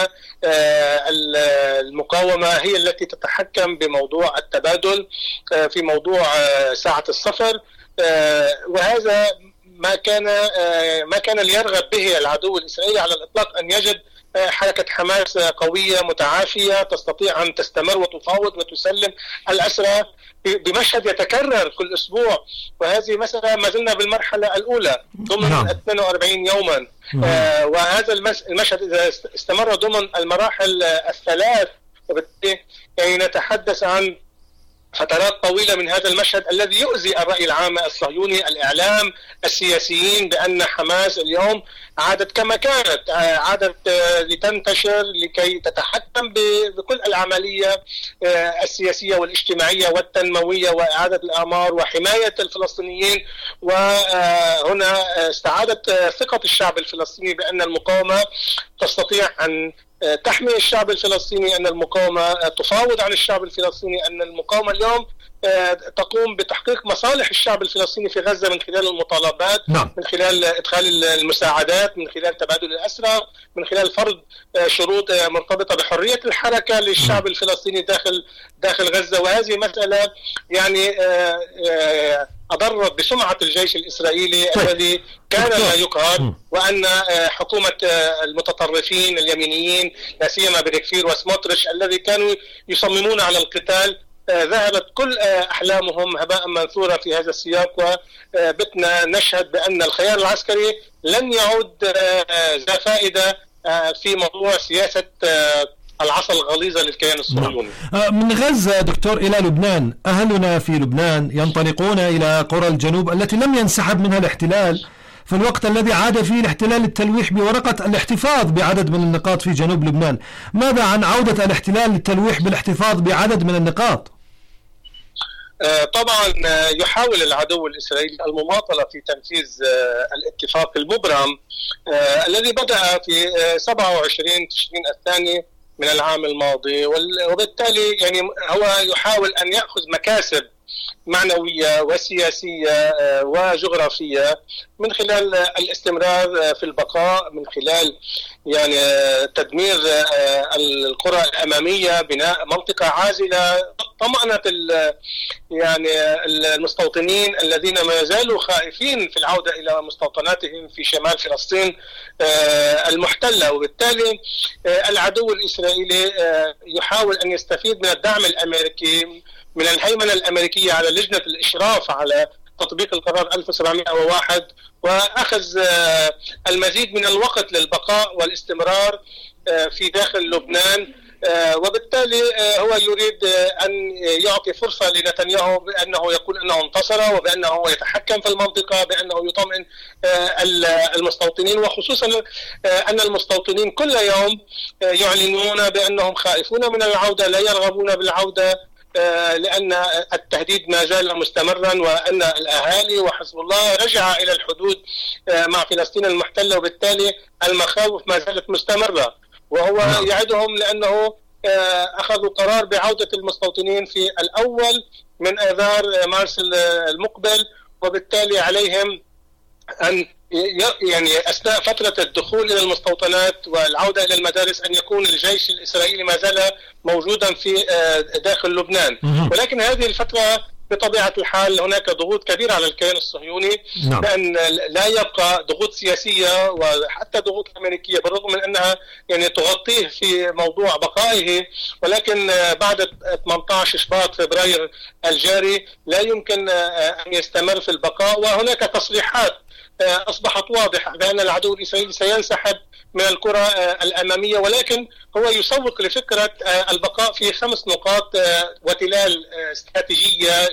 المقاومة هي التي تتحكم بموضوع التبادل، في موضوع ساعة السفر، وهذا ما كان ما كان ليرغب به العدو الإسرائيلي على الإطلاق، أن يجد حركة حماس قوية متعافية تستطيع أن تستمر وتفاوض وتسلم الأسرى بمشهد يتكرر كل أسبوع. وهذه مسألة ما زلنا بالمرحلة الأولى ضمن نعم. اثنين وأربعين يوما. آه وهذا المشهد إذا استمر ضمن المراحل الثلاث وبالتالي يعني نتحدث عن فترات طويلة من هذا المشهد الذي يؤذي الرأي العام الصهيوني، الإعلام، السياسيين، بأن حماس اليوم عادت كما كانت، عادت لتنتشر لكي تتحكم بكل العملية السياسية والاجتماعية والتنموية وإعادة الأعمار وحماية الفلسطينيين. وهنا استعادت ثقة الشعب الفلسطيني بأن المقاومة تستطيع أن تحمي الشعب الفلسطيني، أن المقاومة تفاوض عن الشعب الفلسطيني، أن المقاومة اليوم تقوم بتحقيق مصالح الشعب الفلسطيني في غزة من خلال المطالبات نعم. من خلال إدخال المساعدات، من خلال تبادل الأسرى، من خلال فرض شروط مرتبطة بحرية الحركة للشعب الفلسطيني داخل داخل غزة. وهذه مسألة يعني أضرت بسمعة الجيش الإسرائيلي طيب. الذي كان لا يقهر، وأن حكومة المتطرفين اليمينيين لا سيما بن كفير وسموتريتش الذي كانوا يصممون على القتال ذهبت كل أحلامهم هباء منثورا في هذا السياق. وبتنا نشهد بأن الخيار العسكري لن يعود ذا فائدة في موضوع سياسة العصا الغليظة للكيان الصهيوني. من غزة دكتور إلى لبنان، أهلنا في لبنان ينطلقون إلى قرى الجنوب التي لم ينسحب منها الاحتلال في الوقت الذي عاد فيه الاحتلال للتلويح بورقة الاحتفاظ بعدد من النقاط في جنوب لبنان. ماذا عن عودة الاحتلال للتلويح بالاحتفاظ بعدد من النقاط؟ طبعا يحاول العدو الإسرائيلي المماطلة في تنفيذ الاتفاق المبرم الذي بدأ في سبعة وعشرين تشرين الثاني من العام الماضي، وبالتالي يعني هو يحاول أن يأخذ مكاسب معنوية وسياسية وجغرافية من خلال الاستمرار في البقاء، من خلال يعني تدمير القرى الأمامية، بناء منطقة عازلة طمأنت يعني المستوطنين الذين ما زالوا خائفين في العودة إلى مستوطناتهم في شمال فلسطين المحتلة. وبالتالي العدو الإسرائيلي يحاول أن يستفيد من الدعم الأمريكي، من الهيمنة الأمريكية على لجنة الإشراف على تطبيق القرار ألف وسبعمائة وواحد، وأخذ المزيد من الوقت للبقاء والاستمرار في داخل لبنان. وبالتالي هو يريد أن يعطي فرصة لنتنياهو بأنه يقول أنه انتصر، وبأنه يتحكم في المنطقة، بأنه يطمئن المستوطنين، وخصوصا أن المستوطنين كل يوم يعلنون بأنهم خائفون من العودة، لا يرغبون بالعودة لأن التهديد ما زال مستمرا، وأن الأهالي وحزب الله رجع إلى الحدود مع فلسطين المحتلة، وبالتالي المخاوف ما زالت مستمرة. وهو يعدهم لأنه أخذوا قرار بعودة المستوطنين في الأول من آذار مارس المقبل، وبالتالي عليهم أن يعني أثناء فترة الدخول إلى المستوطنات والعودة إلى المدارس أن يكون الجيش الإسرائيلي ما زال موجودا في داخل لبنان. ولكن هذه الفترة بطبيعة الحال هناك ضغوط كبيرة على الكيان الصهيوني، نعم. بأن لا يبقى ضغوط سياسية وحتى ضغوط أمريكية بالرغم من أنها يعني تغطيه في موضوع بقائه، ولكن بعد ثمانية عشر شباط فبراير الجاري لا يمكن أن يستمر في البقاء. وهناك تصريحات أصبحت واضحة بأن العدو الإسرائيلي سينسحب من الكرة الأمامية، ولكن هو يسوق لفكرة البقاء في خمس نقاط وتلال استراتيجية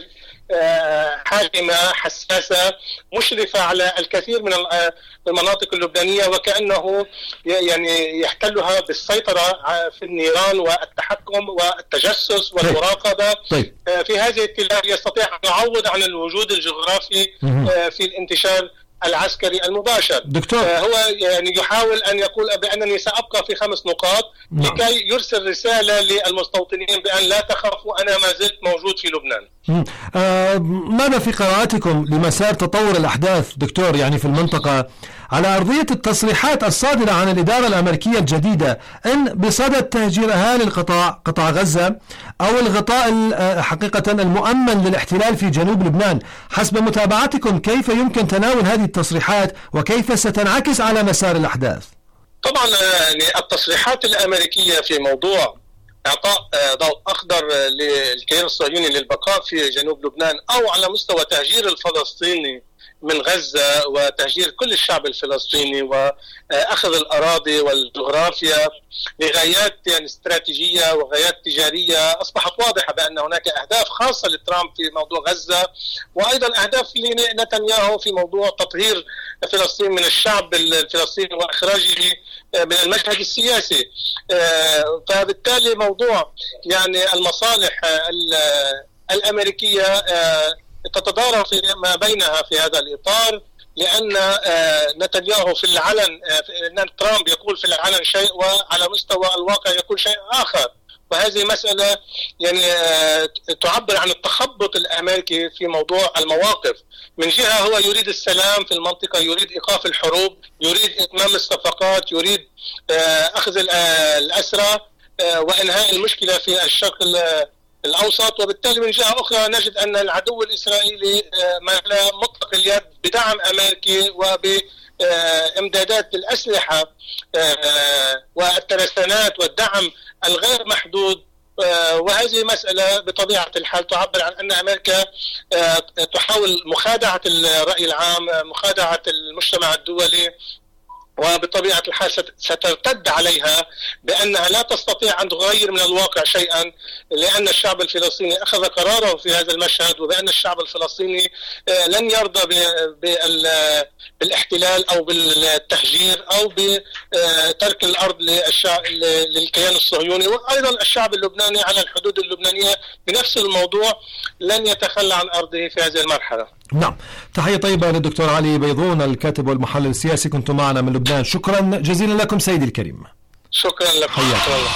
حاجمة حساسة مشرفة على الكثير من المناطق اللبنانية، وكأنه يعني يحتلها بالسيطرة في النيران والتحكم والتجسس والمراقبة. طيب. في هذه التلال يستطيع أن يعوض عن الوجود الجغرافي في الانتشار العسكري المباشر. دكتور. هو يعني يحاول أن يقول بأنني سأبقى في خمس نقاط نعم. لكي يرسل رسالة للمستوطنين بأن لا تخافوا أنا ما زلت موجود في لبنان. آه ماذا في قراءتكم لمسار تطور الأحداث دكتور يعني في المنطقة على أرضية التصريحات الصادرة عن الإدارة الأمريكية الجديدة أن بصدد تهجير أهالي القطاع قطاع غزة أو الغطاء حقيقة المؤمن للاحتلال في جنوب لبنان؟ حسب متابعتكم كيف يمكن تناول هذه التصريحات وكيف ستنعكس على مسار الأحداث؟ طبعا يعني التصريحات الأمريكية في موضوع إعطاء ضوء أخضر للكيان الصهيوني للبقاء في جنوب لبنان أو على مستوى تهجير الفلسطيني من غزة وتهجير كل الشعب الفلسطيني وأخذ الأراضي والجغرافيا لغايات يعني استراتيجية وغايات تجارية، أصبحت واضحة بأن هناك أهداف خاصة لترامب في موضوع غزة، وأيضا أهداف لنتنياهو في موضوع تطهير فلسطين من الشعب الفلسطيني وإخراجه من المشهد السياسي. فبالتالي موضوع يعني المصالح الأمريكية تتضارب ما بينها في هذا الإطار، لأن نتنياهو في العلن أن ترامب يقول في العلن شيء وعلى مستوى الواقع يقول شيء آخر، وهذه مسألة يعني تعبر عن التخبط الأمريكي في موضوع المواقف. من جهة هو يريد السلام في المنطقة، يريد إيقاف الحروب، يريد إتمام الصفقات، يريد أخذ الأسرى وإنهاء المشكلة في الشرق الأوسط. وبالتالي من جهة أخرى نجد أن العدو الإسرائيلي مال مطلق اليد بدعم أمريكي وبإمدادات الأسلحة والترسانات والدعم الغير محدود، وهذه مسألة بطبيعة الحال تعبر عن أن أمريكا تحاول مخادعة الرأي العام، مخادعة المجتمع الدولي، وبطبيعة الحال سترتد عليها بأنها لا تستطيع أن تغير من الواقع شيئا، لأن الشعب الفلسطيني أخذ قراره في هذا المشهد، وبأن الشعب الفلسطيني لن يرضى بالاحتلال أو بالتهجير أو بترك الأرض للكيان الصهيوني. وأيضا الشعب اللبناني على الحدود اللبنانية بنفس الموضوع لن يتخلى عن أرضه في هذه المرحلة. نعم، تحية طيبة للدكتور علي بيضون الكاتب والمحلل السياسي، كنتم معنا من لبنان. شكرا جزيلا لكم سيدي الكريم. شكرا لك. حياك الله.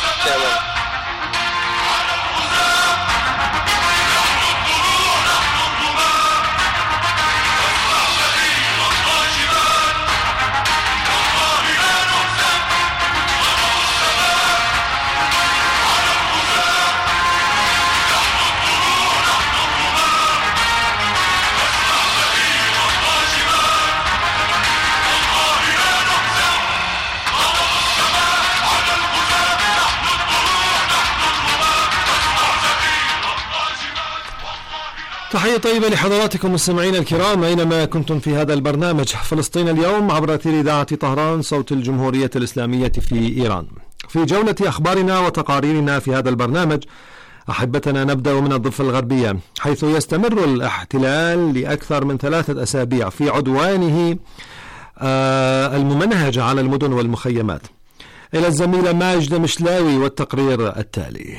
تحية طيبة لحضراتكم مستمعينا الكرام أينما كنتم في هذا البرنامج. فلسطين اليوم عبر أثير إذاعة طهران صوت الجمهورية الإسلامية في إيران. في جولة أخبارنا وتقاريرنا في هذا البرنامج أحبتنا نبدأ من الضفة الغربية، حيث يستمر الاحتلال لأكثر من ثلاثة أسابيع في عدوانه الممنهج على المدن والمخيمات. إلى الزميلة ماجدة مشلاوي والتقرير التالي.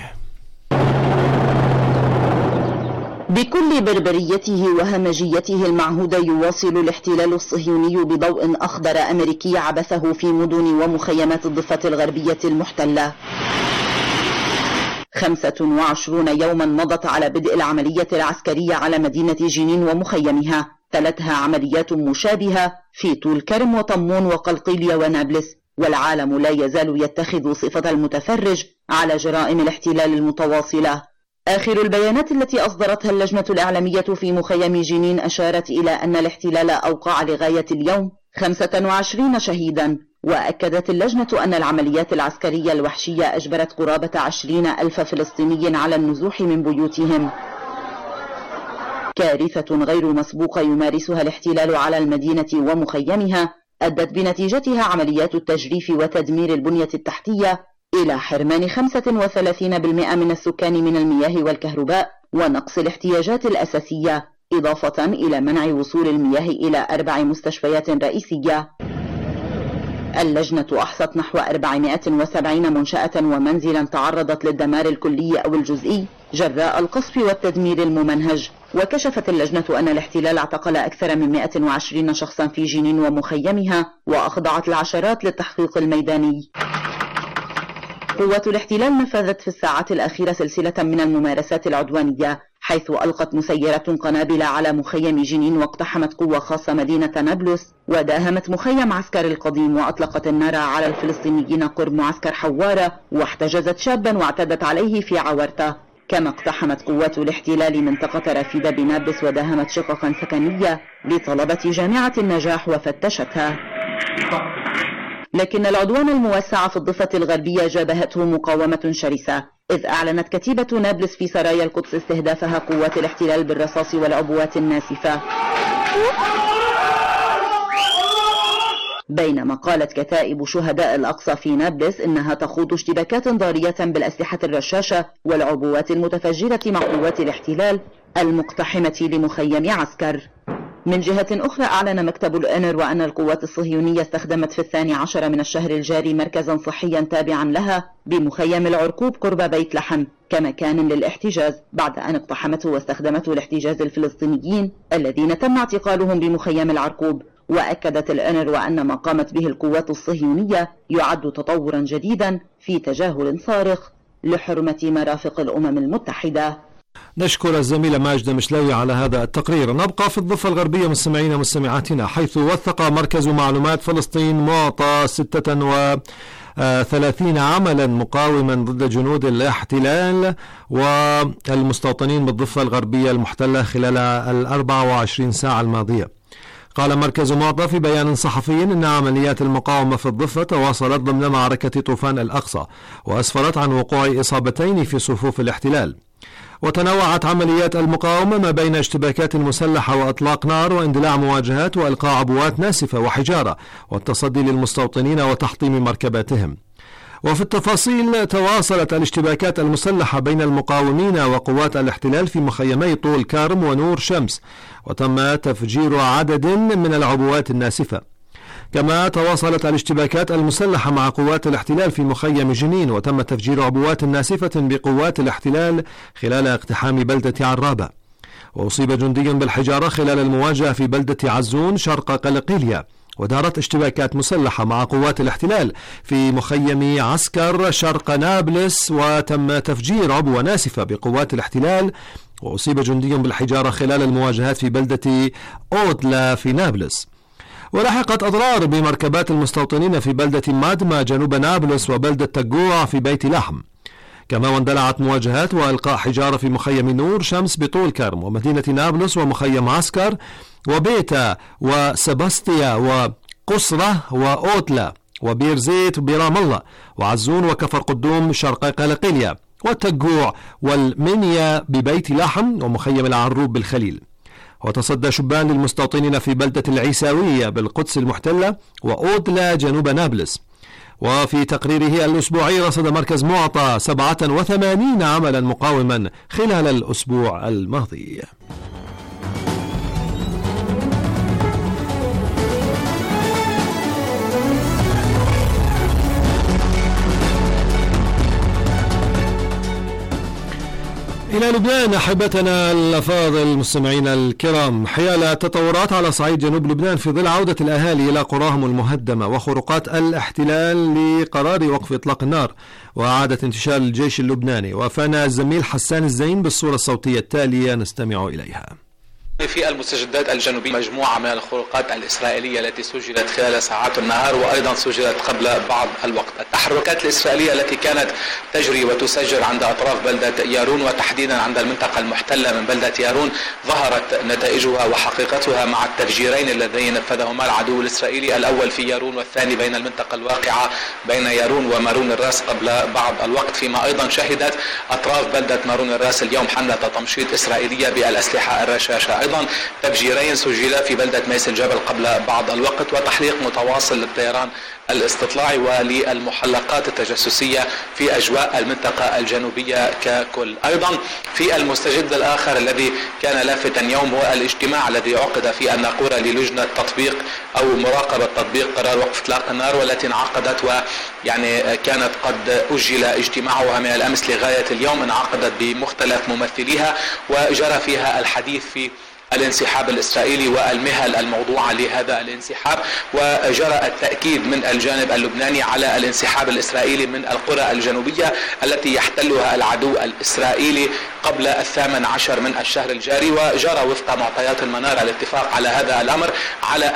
بكل بربريته وهمجيته المعهودة يواصل الاحتلال الصهيوني بضوء أخضر أمريكي عبثه في مدن ومخيمات الضفة الغربية المحتلة. خمسة وعشرون يوما مضت على بدء العملية العسكرية على مدينة جنين ومخيمها، تلتها عمليات مشابهة في طول كرم وطمون وقلقيلية ونابلس، والعالم لا يزال يتخذ صفة المتفرج على جرائم الاحتلال المتواصلة. آخر البيانات التي أصدرتها اللجنة الإعلامية في مخيم جنين أشارت إلى أن الاحتلال أوقع لغاية اليوم خمسة وعشرين شهيدا، وأكدت اللجنة أن العمليات العسكرية الوحشية أجبرت قرابة عشرين ألف فلسطيني على النزوح من بيوتهم. كارثة غير مسبوقة يمارسها الاحتلال على المدينة ومخيمها أدت بنتيجتها عمليات التجريف وتدمير البنية التحتية إلى حرمان خمسة وثلاثين بالمئة من السكان من المياه والكهرباء ونقص الاحتياجات الأساسية، إضافة إلى منع وصول المياه إلى أربع مستشفيات رئيسية. اللجنة أحصت نحو أربعمائة وسبعين منشأة ومنزلا تعرضت للدمار الكلي أو الجزئي جراء القصف والتدمير الممنهج. وكشفت اللجنة أن الاحتلال اعتقل أكثر من مائة وعشرين شخصا في جنين ومخيمها، وأخضعت العشرات للتحقيق الميداني. قوات الاحتلال نفذت في الساعات الأخيرة سلسلة من الممارسات العدوانية، حيث ألقت مسيرات قنابل على مخيم جنين، واقتحمت قوة خاصة مدينة نابلس، وداهمت مخيم عسكر القديم، وأطلقت النار على الفلسطينيين قرب معسكر حوارة، واحتجزت شابا واعتدت عليه في عورته. كما اقتحمت قوات الاحتلال منطقة رافدة بنابلس وداهمت شققا سكنية لطلبة جامعة النجاح وفتشتها. لكن العدوان الموسع في الضفة الغربية جابهته مقاومة شرسة، إذ أعلنت كتيبة نابلس في سرايا القدس استهدافها قوات الاحتلال بالرصاص والعبوات الناسفة، بينما قالت كتائب شهداء الأقصى في نابلس إنها تخوض اشتباكات ضارية بالأسلحة الرشاشة والعبوات المتفجرة مع قوات الاحتلال المقتحمة لمخيم عسكر. من جهة أخرى أعلن مكتب الأونروا أن القوات الصهيونية استخدمت في الثاني عشر من الشهر الجاري مركزا صحيا تابعا لها بمخيم العرقوب قرب بيت لحم كمكان للاحتجاز، بعد أن اقتحمته واستخدمته لاحتجاز الفلسطينيين الذين تم اعتقالهم بمخيم العرقوب. وأكدت الأونروا أن ما قامت به القوات الصهيونية يعد تطورا جديدا في تجاهل صارخ لحرمة مرافق الأمم المتحدة. نشكر الزميلة ماجدة مشلاوي على هذا التقرير. نبقى في الضفة الغربية مستمعينا ومستمعاتنا، حيث وثق مركز معلومات فلسطين معطى ستة وثلاثين عملا مقاوما ضد جنود الاحتلال والمستوطنين بالضفة الغربية المحتلة خلال الأربع وعشرين ساعة الماضية. قال مركز معطى في بيان صحفي إن عمليات المقاومة في الضفة تواصلت ضمن معركة طوفان الأقصى، وأسفرت عن وقوع إصابتين في صفوف الاحتلال. وتنوعت عمليات المقاومة ما بين اشتباكات مسلحة وإطلاق نار واندلاع مواجهات وإلقاء عبوات ناسفة وحجارة والتصدي للمستوطنين وتحطيم مركباتهم. وفي التفاصيل، تواصلت الاشتباكات المسلحة بين المقاومين وقوات الاحتلال في مخيمي طول كارم ونور شمس، وتم تفجير عدد من العبوات الناسفة. كما تواصلت الاشتباكات المسلحة مع قوات الاحتلال في مخيم جنين، وتم تفجير عبوات ناسفة بقوات الاحتلال خلال اقتحام بلدة عرابة. وأصيب جندي بالحجارة خلال المواجهة في بلدة عزون شرق قلقيلية. ودارت اشتباكات مسلحة مع قوات الاحتلال في مخيم عسكر شرق نابلس، وتم تفجير عبوة ناسفة بقوات الاحتلال. وأصيب جندي بالحجارة خلال المواجهات في بلدة أوتلا في نابلس. ولحقت أضرار بمركبات المستوطنين في بلدة مادما جنوب نابلس وبلدة تقوع في بيت لحم. كما واندلعت مواجهات وإلقاء حجارة في مخيم نور شمس بطول كرم ومدينة نابلس ومخيم عسكر وبيتا وسباستيا وقصرة وأوتلا وبير زيت وبرام الله وعزون وكفر قدوم شرق قلقيلية والتقوع والمنيا ببيت لحم ومخيم العروب بالخليل. وتصدى شبان للمستوطنين في بلدة العيساوية بالقدس المحتلة وأودلا جنوب نابلس. وفي تقريره الأسبوعي رصد مركز معطى سبعة وثمانين عملا مقاوما خلال الأسبوع الماضي. إلى لبنان أحبتنا الأفاضل مستمعينا الكرام، حيال التطورات على صعيد جنوب لبنان في ظل عودة الأهالي إلى قراهم المهدمة وخروقات الاحتلال لقرار وقف إطلاق النار وإعادة انتشار الجيش اللبناني، وفانا الزميل حسان الزين بالصورة الصوتية التالية نستمع إليها. في المستجدات الجنوبية مجموعة من الخروقات الإسرائيلية التي سجلت خلال ساعات النهار وأيضا سجلت قبل بعض الوقت. التحركات الإسرائيلية التي كانت تجري وتسجل عند أطراف بلدة يارون وتحديدا عند المنطقة المحتلة من بلدة يارون ظهرت نتائجها وحقيقتها مع التفجيرين اللذين نفذهما العدو الإسرائيلي، الأول في يارون والثاني بين المنطقة الواقعة بين يارون ومارون الراس قبل بعض الوقت، فيما أيضا شهدت أطراف بلدة مارون الراس اليوم حملة تمشيط إسرائيلية بالأسلحة الرشاشة. أيضا تفجيرين سجل في بلدة ميس الجبل قبل بعض الوقت، وتحليق متواصل للطيران الاستطلاعي وللمحلقات التجسسية في أجواء المنطقة الجنوبية ككل. أيضا في المستجد الآخر الذي كان لافتا يوم هو الاجتماع الذي عقد في الناقورة للجنة تطبيق أو مراقبة تطبيق قرار وقف إطلاق النار، والتي انعقدت ويعني كانت قد أجل اجتماعها من الأمس لغاية اليوم، انعقدت بمختلف ممثليها وجرى فيها الحديث في الانسحاب الإسرائيلي والمهل الموضوعة لهذا الانسحاب، وجرى التأكيد من الجانب اللبناني على الانسحاب الإسرائيلي من القرى الجنوبية التي يحتلها العدو الإسرائيلي قبل الثامن عشر من الشهر الجاري، وجرى وفق معطيات المنارة الاتفاق على هذا الأمر على أن يبقى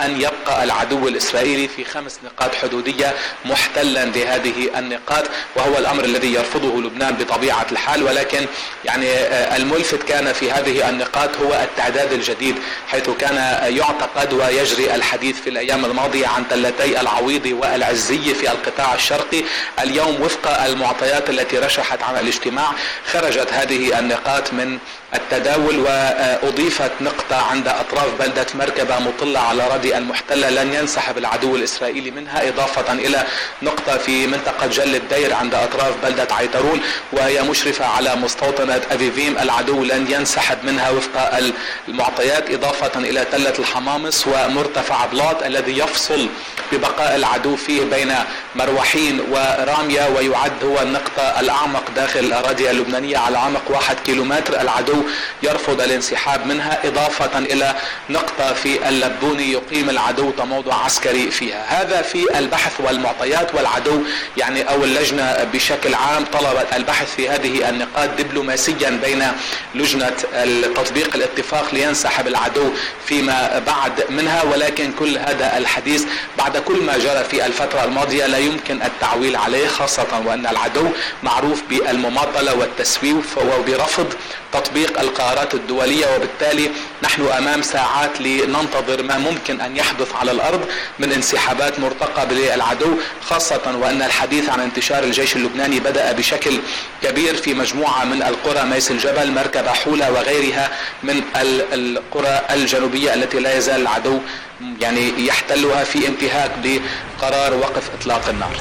يبقى العدو الإسرائيلي في خمس نقاط حدودية محتلا لهذه النقاط، وهو الأمر الذي يرفضه لبنان بطبيعة الحال. ولكن يعني الملفت كان في هذه النقاط هو التعداد الجديد، حيث كان يعتقد ويجري الحديث في الأيام الماضية عن تلتي العويض والعزية في القطاع الشرقي. اليوم وفق المعطيات التي رشحت عن الاجتماع خرجت هذه النقاط من التداول، وأضيفت نقطة عند أطراف بلدة مركبة مطلة على ردي المحتلة لن ينسحب العدو الإسرائيلي منها، إضافة إلى نقطة في منطقة جل الدير عند أطراف بلدة عيترون وهي مشرفة على مستوطنة أفيفيم، العدو لن ينسحب منها وفق المعطيات، إضافة إلى تلة الحمامص ومرتفع بلاط الذي يفصل ببقاء العدو فيه بين مروحين ورامية، ويعد هو النقطة الأعمق داخل الأراضي اللبنانية على عمق واحد كيلومتر، العدو يرفض الانسحاب منها، إضافة إلى نقطة في اللبوني يقيم العدو تموضع عسكري فيها. هذا في البحث والمعطيات، والعدو يعني أو اللجنة بشكل عام طلبت البحث في هذه النقاط دبلوماسيا بين لجنة تطبيق الاتفاق لينسحب العدو فيما بعد منها. ولكن كل هذا الحديث بعد كل ما جرى في الفترة الماضية لا يمكن التعويل عليه، خاصة وأن العدو معروف بالمماطلة والتسويف وبرفض تطبيق القرارات الدولية، وبالتالي نحن أمام ساعات لننتظر ما ممكن أن يحدث على الأرض من انسحابات مرتقبة للعدو، خاصة وأن الحديث عن انتشار الجيش اللبناني بدأ بشكل كبير في مجموعة من القرى، ميس الجبل، مركبة، حولة وغيرها من القرى الجنوبية التي لا يزال العدو يعني يحتلها في انتهاك بقرار وقف إطلاق النار.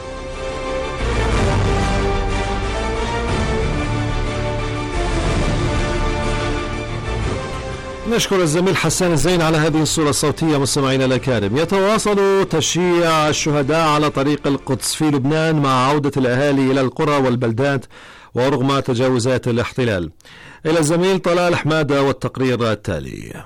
نشكر الزميل حسان الزين على هذه الصورة الصوتية. مستمعينا الأكارم، يتواصل تشييع الشهداء على طريق القدس في لبنان مع عودة الأهالي إلى القرى والبلدات ورغم تجاوزات الاحتلال. إلى الزميل طلال حمادة والتقرير التالي.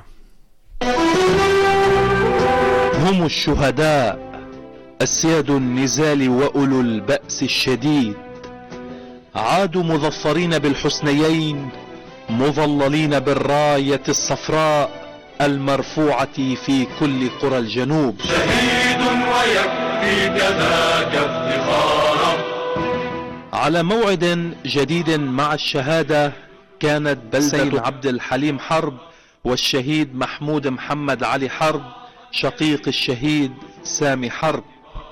هم الشهداء أسياد النزال وأولو البأس الشديد، عادوا مظفرين بالحسنيين مظللين بالراية الصفراء المرفوعة في كل قرى الجنوب. شهيد ويكفي كذاك افتخارا. على موعد جديد مع الشهادة كانت بلدة عبد الحليم حرب والشهيد محمود محمد علي حرب شقيق الشهيد سامي حرب.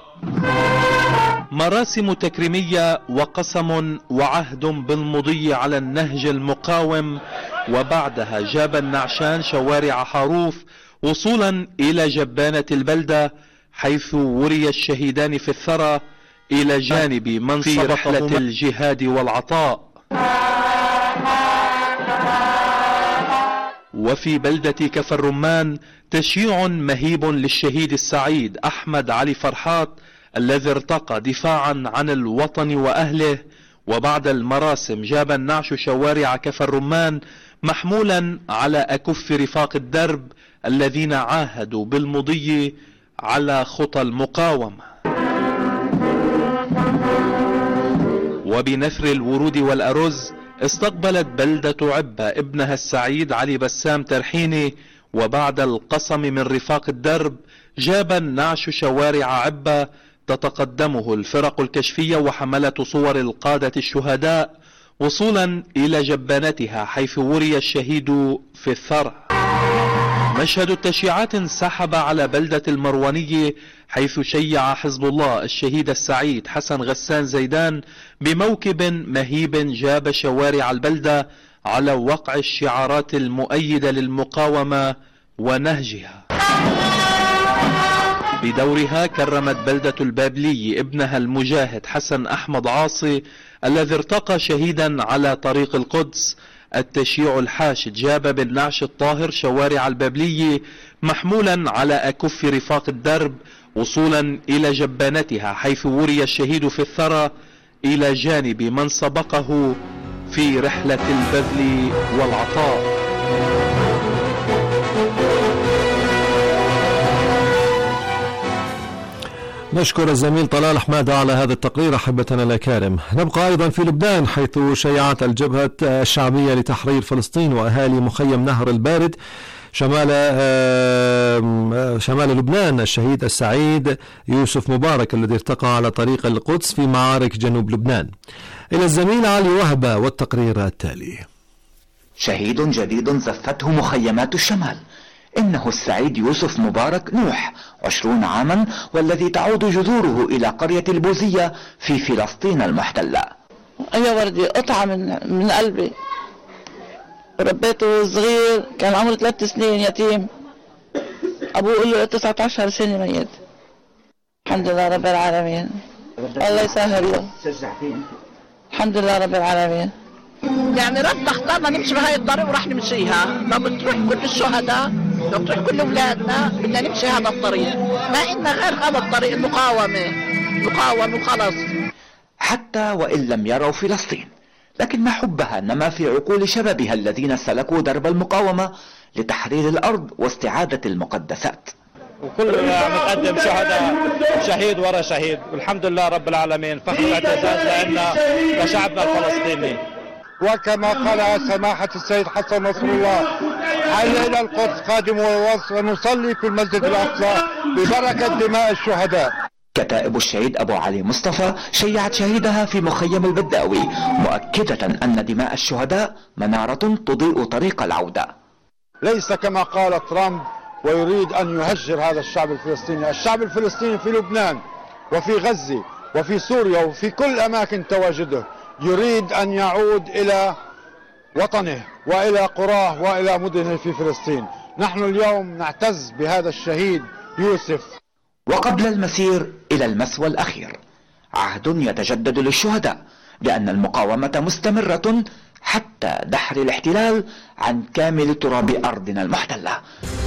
مراسم تكريمية وقسم وعهد بالمضي على النهج المقاوم، وبعدها جاب النعشان شوارع حاروف وصولا إلى جبانة البلدة حيث وري الشهيدان في الثرى إلى جانب من في رحلة الجهاد والعطاء. وفي بلدة كفر الرمان تشييع مهيب للشهيد السعيد أحمد علي فرحات الذي ارتقى دفاعا عن الوطن وأهله. وبعد المراسم جاب النعش شوارع كفر الرمان محمولا على أكف رفاق الدرب الذين عاهدوا بالمضي على خطى المقاومة. وبنثر الورود والأرز استقبلت بلدة عبة ابنها السعيد علي بسام ترحيني، وبعد القسم من رفاق الدرب جاب النعش شوارع عبة تتقدمه الفرق الكشفية وحملة صور القادة الشهداء وصولا إلى جبانتها حيث وري الشهيد في الثرى. مشهد التشييعات انسحب على بلدة المروانية حيث شيع حزب الله الشهيد السعيد حسن غسان زيدان بموكب مهيب جاب شوارع البلدة على وقع الشعارات المؤيدة للمقاومة ونهجها. بدورها كرمت بلدة البابلي ابنها المجاهد حسن أحمد عاصي الذي ارتقى شهيدا على طريق القدس. التشييع الحاشد جاب بالنعش الطاهر شوارع البابلي محمولا على أكف رفاق الدرب وصولا إلى جبانتها حيث وري الشهيد في الثرى إلى جانب من سبقه في رحلة البذل والعطاء. نشكر الزميل طلال حمادة على هذا التقرير. أحبتنا الأكارم، نبقى أيضا في لبنان حيث شيعت الجبهة الشعبية لتحرير فلسطين وأهالي مخيم نهر البارد شمال شمال لبنان الشهيد السعيد يوسف مبارك الذي ارتقى على طريق القدس في معارك جنوب لبنان. إلى الزميل علي وهبة والتقرير التالي. شهيد جديد زفته مخيمات الشمال، إنه السعيد يوسف مبارك نوح، عشرون عاما، والذي تعود جذوره إلى قرية البوزية في فلسطين المحتلة. يا وردي قطعة من من قلبي، ربيته صغير كان عمره ثلاث سنين يتيم، أبوه له تسعة عشر سنة ميت. الحمد لله رب العالمين، الله يسهل له. الحمد لله رب العالمين. يعني ربنا اختارنا نمشي بهاي الطريق وراح نمشيها، ما بتروح كل الشهداء، لو بتروح كل اولادنا بدنا نمشي هذا الطريق، ما إلنا غير هذا الطريق، المقاومة، مقاومة وخلص. حتى وإن لم يروا فلسطين، لكن حبها نما في عقول شبابها الذين سلكوا درب المقاومة لتحرير الأرض واستعادة المقدسات. وكلنا نقدم شهداء، شهيد ورا شهيد، والحمد لله رب العالمين، فخر واعتزاز لنا لشعبنا الفلسطيني. وكما قال سماحة السيد حسن نصر الله: حي إلى القدس قادم ونصلي في المسجد الأقصى ببركة دماء الشهداء. كتائب الشهيد أبو علي مصطفى شيعت شهيدها في مخيم البداوي، مؤكدة أن دماء الشهداء منارة تضيء طريق العودة. ليس كما قال ترامب ويريد أن يهجر هذا الشعب الفلسطيني. الشعب الفلسطيني في لبنان وفي غزة وفي سوريا وفي كل أماكن تواجده يريد أن يعود إلى وطنه وإلى قراه وإلى مدنه في فلسطين. نحن اليوم نعتز بهذا الشهيد يوسف. وقبل المسير إلى المسوى الأخير، عهد يتجدد للشهداء بأن المقاومة مستمرة حتى دحر الاحتلال عن كامل تراب أرضنا المحتلة.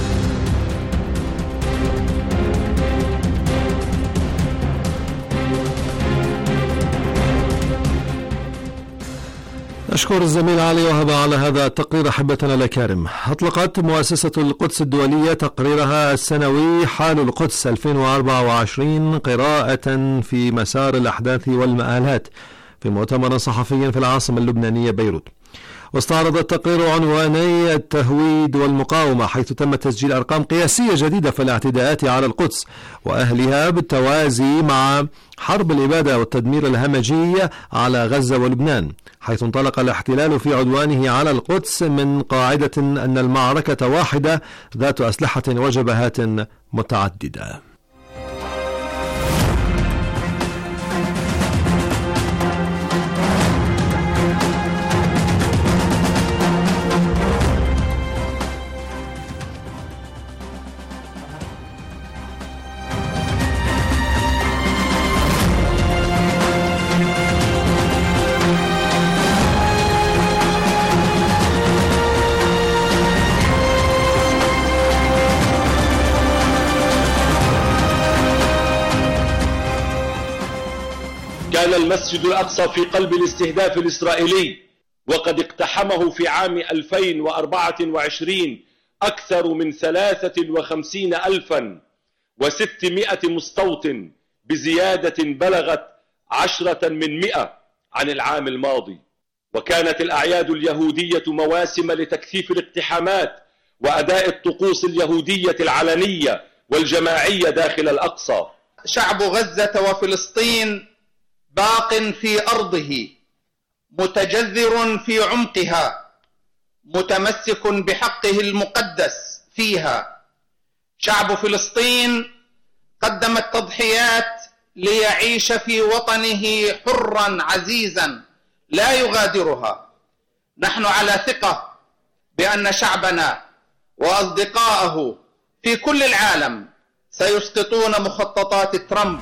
أشكر الزميل علي وهبة على هذا التقرير. أحبتنا الأكارم، أطلقت مؤسسة القدس الدولية تقريرها السنوي حال القدس ألفين وأربعة وعشرين، قراءة في مسار الأحداث والمآلات، في مؤتمر صحفي في العاصمة اللبنانية بيروت. واستعرض التقرير عنواني التهويد والمقاومة، حيث تم تسجيل أرقام قياسية جديدة في الاعتداءات على القدس وأهلها بالتوازي مع حرب الإبادة والتدمير الهمجي على غزة ولبنان، حيث انطلق الاحتلال في عدوانه على القدس من قاعدة أن المعركة واحدة ذات أسلحة وجبهات متعددة. كان المسجد الأقصى في قلب الاستهداف الإسرائيلي، وقد اقتحمه في عام ألفين وأربعة وعشرين أكثر من ثلاثة وخمسين ألفا وستمائة مستوطن، بزيادة بلغت عشرة من مئة عن العام الماضي. وكانت الأعياد اليهودية مواسم لتكثيف الاقتحامات وأداء الطقوس اليهودية العلنية والجماعية داخل الأقصى. شعب غزة وفلسطين باق في أرضه، متجذر في عمقها، متمسك بحقه المقدس فيها. شعب فلسطين قدم التضحيات ليعيش في وطنه حرا عزيزا لا يغادرها. نحن على ثقة بأن شعبنا وأصدقائه في كل العالم سيسقطون مخططات ترامب.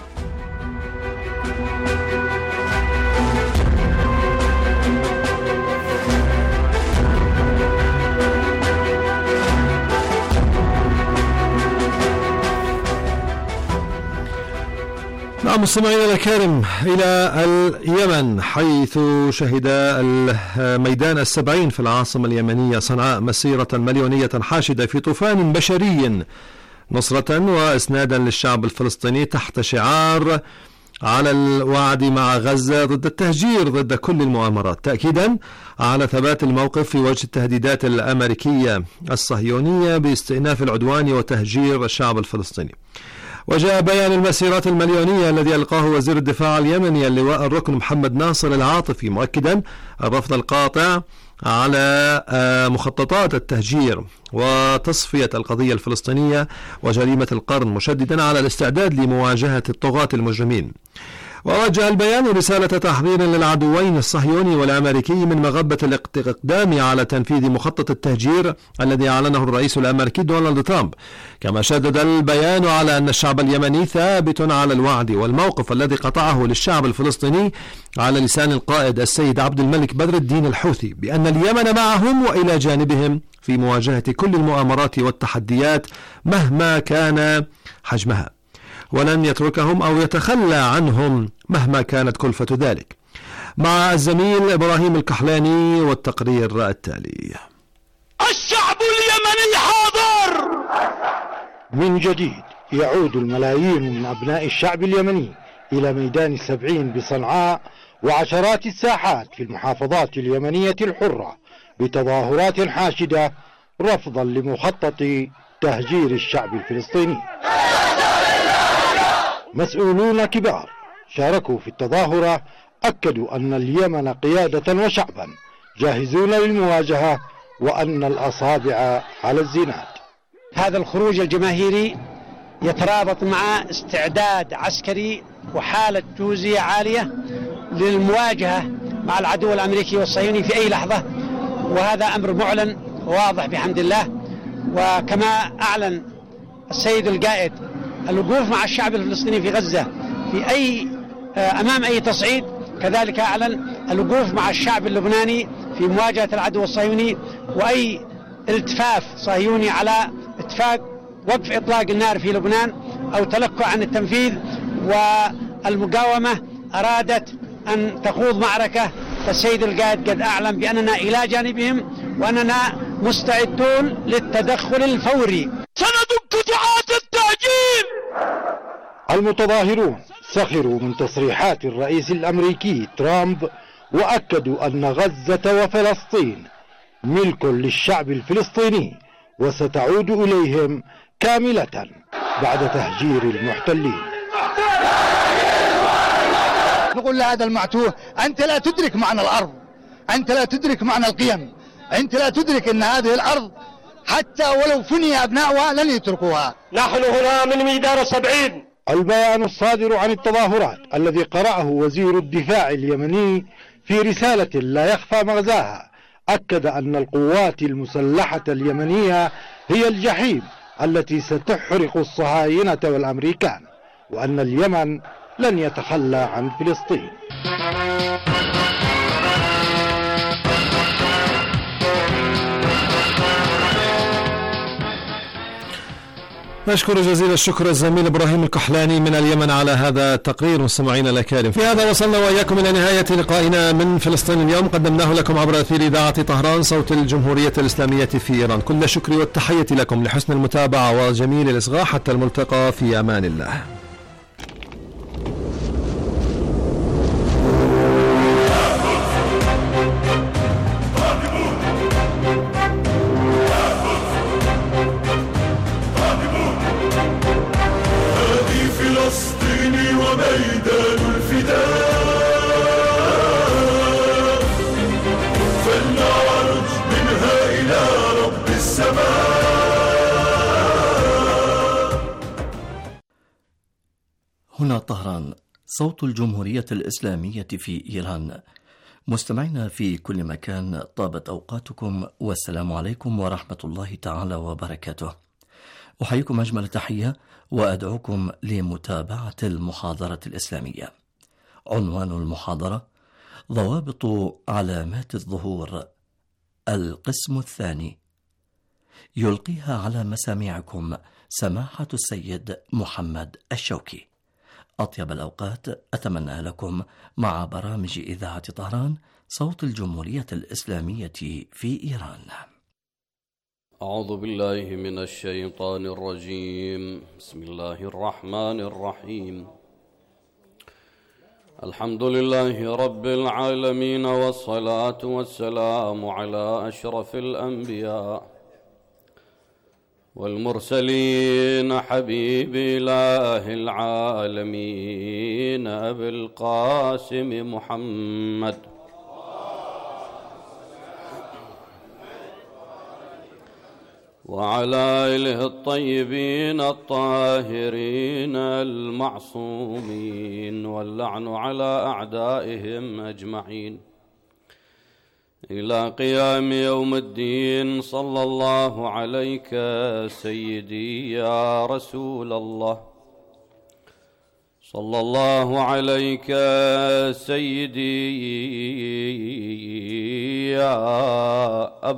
نعم مستمعينا الكرام، إلى اليمن، حيث شهد الميدان السبعين في العاصمة اليمنية صنعاء مسيرة مليونية حاشدة في طوفان بشري نصرة وإسنادا للشعب الفلسطيني تحت شعار على الوعد مع غزة ضد التهجير ضد كل المؤامرات، تأكيدا على ثبات الموقف في وجه التهديدات الأمريكية الصهيونية باستئناف العدوان وتهجير الشعب الفلسطيني. وجاء بيان المسيرات المليونية الذي ألقاه وزير الدفاع اليمني اللواء الركن محمد ناصر العاطفي، مؤكدا الرفض القاطع على مخططات التهجير وتصفية القضية الفلسطينية وجريمة القرن، مشددا على الاستعداد لمواجهة الطغاة المجرمين. ووجه البيان رسالة تحذير للعدوين الصهيوني والأمريكي من مغبة الاقدام على تنفيذ مخطط التهجير الذي أعلنه الرئيس الأمريكي دونالد ترامب. كما شدد البيان على أن الشعب اليمني ثابت على الوعد والموقف الذي قطعه للشعب الفلسطيني على لسان القائد السيد عبد الملك بدر الدين الحوثي بأن اليمن معهم وإلى جانبهم في مواجهة كل المؤامرات والتحديات مهما كان حجمها، ولن يتركهم أو يتخلى عنهم مهما كانت كلفة ذلك. مع الزميل إبراهيم الكحلاني والتقرير التالي. الشعب اليمني حاضر. من جديد يعود الملايين من أبناء الشعب اليمني إلى ميدان السبعين بصنعاء وعشرات الساحات في المحافظات اليمنية الحرة بتظاهرات حاشدة رفضا لمخطط تهجير الشعب الفلسطيني. مسؤولون كبار شاركوا في التظاهرة أكدوا أن اليمن قيادة وشعبا جاهزون للمواجهة وأن الأصابع على الزناد. هذا الخروج الجماهيري يترابط مع استعداد عسكري وحالة جوزية عالية للمواجهة مع العدو الأمريكي والصهيوني في أي لحظة، وهذا أمر معلن واضح بحمد الله. وكما أعلن السيد القائد الوقوف مع الشعب الفلسطيني في غزة في أي أمام أي تصعيد، كذلك أعلن الوقوف مع الشعب اللبناني في مواجهة العدو الصهيوني، وأي التفاف صهيوني على اتفاق وقف إطلاق النار في لبنان أو تلكؤ عن التنفيذ. والمقاومة أرادت أن تخوض معركة، فالسيد القائد قد أعلن بأننا إلى جانبهم وأننا مستعدون للتدخل الفوري. سندك دعاة التهجير. المتظاهرون سخروا من تصريحات الرئيس الأمريكي ترامب وأكدوا أن غزة وفلسطين ملك للشعب الفلسطيني وستعود إليهم كاملة بعد تهجير المحتلين. نقول لهذا المعتوه أنت لا تدرك معنى الأرض، أنت لا تدرك معنى القيم، أنت لا تدرك أن هذه الأرض حتى ولو فني أبناؤها لن يتركوها. نحن هنا من ميدان السبعين. البيان الصادر عن التظاهرات الذي قرأه وزير الدفاع اليمني في رسالة لا يخفى مغزاها أكد أن القوات المسلحة اليمنية هي الجحيم التي ستحرق الصهاينة والأمريكان، وأن اليمن لن يتخلى عن فلسطين. نشكر جزيل الشكر الزميل إبراهيم الكحلاني من اليمن على هذا التقرير. مستمعينا الأكارم، في هذا وصلنا وإياكم إلى نهاية لقائنا من فلسطين اليوم، قدمناه لكم عبر أثير إذاعة طهران صوت الجمهورية الإسلامية في إيران. كل الشكر والتحية لكم لحسن المتابعة وجميل الإصغاء، حتى الملتقى في أمان الله. فلسطيني وميدان الفداء، فلنعرج منها إلى رب السماء. هنا طهران صوت الجمهورية الإسلامية في إيران. مستمعينا في كل مكان، طابت أوقاتكم والسلام عليكم ورحمة الله تعالى وبركاته. أحييكم أجمل تحية وأدعوكم لمتابعة المحاضرة الإسلامية. عنوان المحاضرة: ضوابط علامات الظهور، القسم الثاني. يلقيها على مسامعكم سماحة السيد محمد الشوكي. أطيب الأوقات أتمنى لكم مع برامج إذاعة طهران صوت الجمهورية الإسلامية في إيران. أعوذ بالله من الشيطان الرجيم. بسم الله الرحمن الرحيم. الحمد لله رب العالمين، والصلاة والسلام على أشرف الأنبياء والمرسلين، حبيب إله العالمين أبي القاسم محمد، وعلى آله الطيبين الطاهرين المعصومين، واللعن على أعدائهم أجمعين إلى قيام يوم الدين. صلى الله عليك سيدي يا رسول الله، صلى الله عليك سيدي يا أبا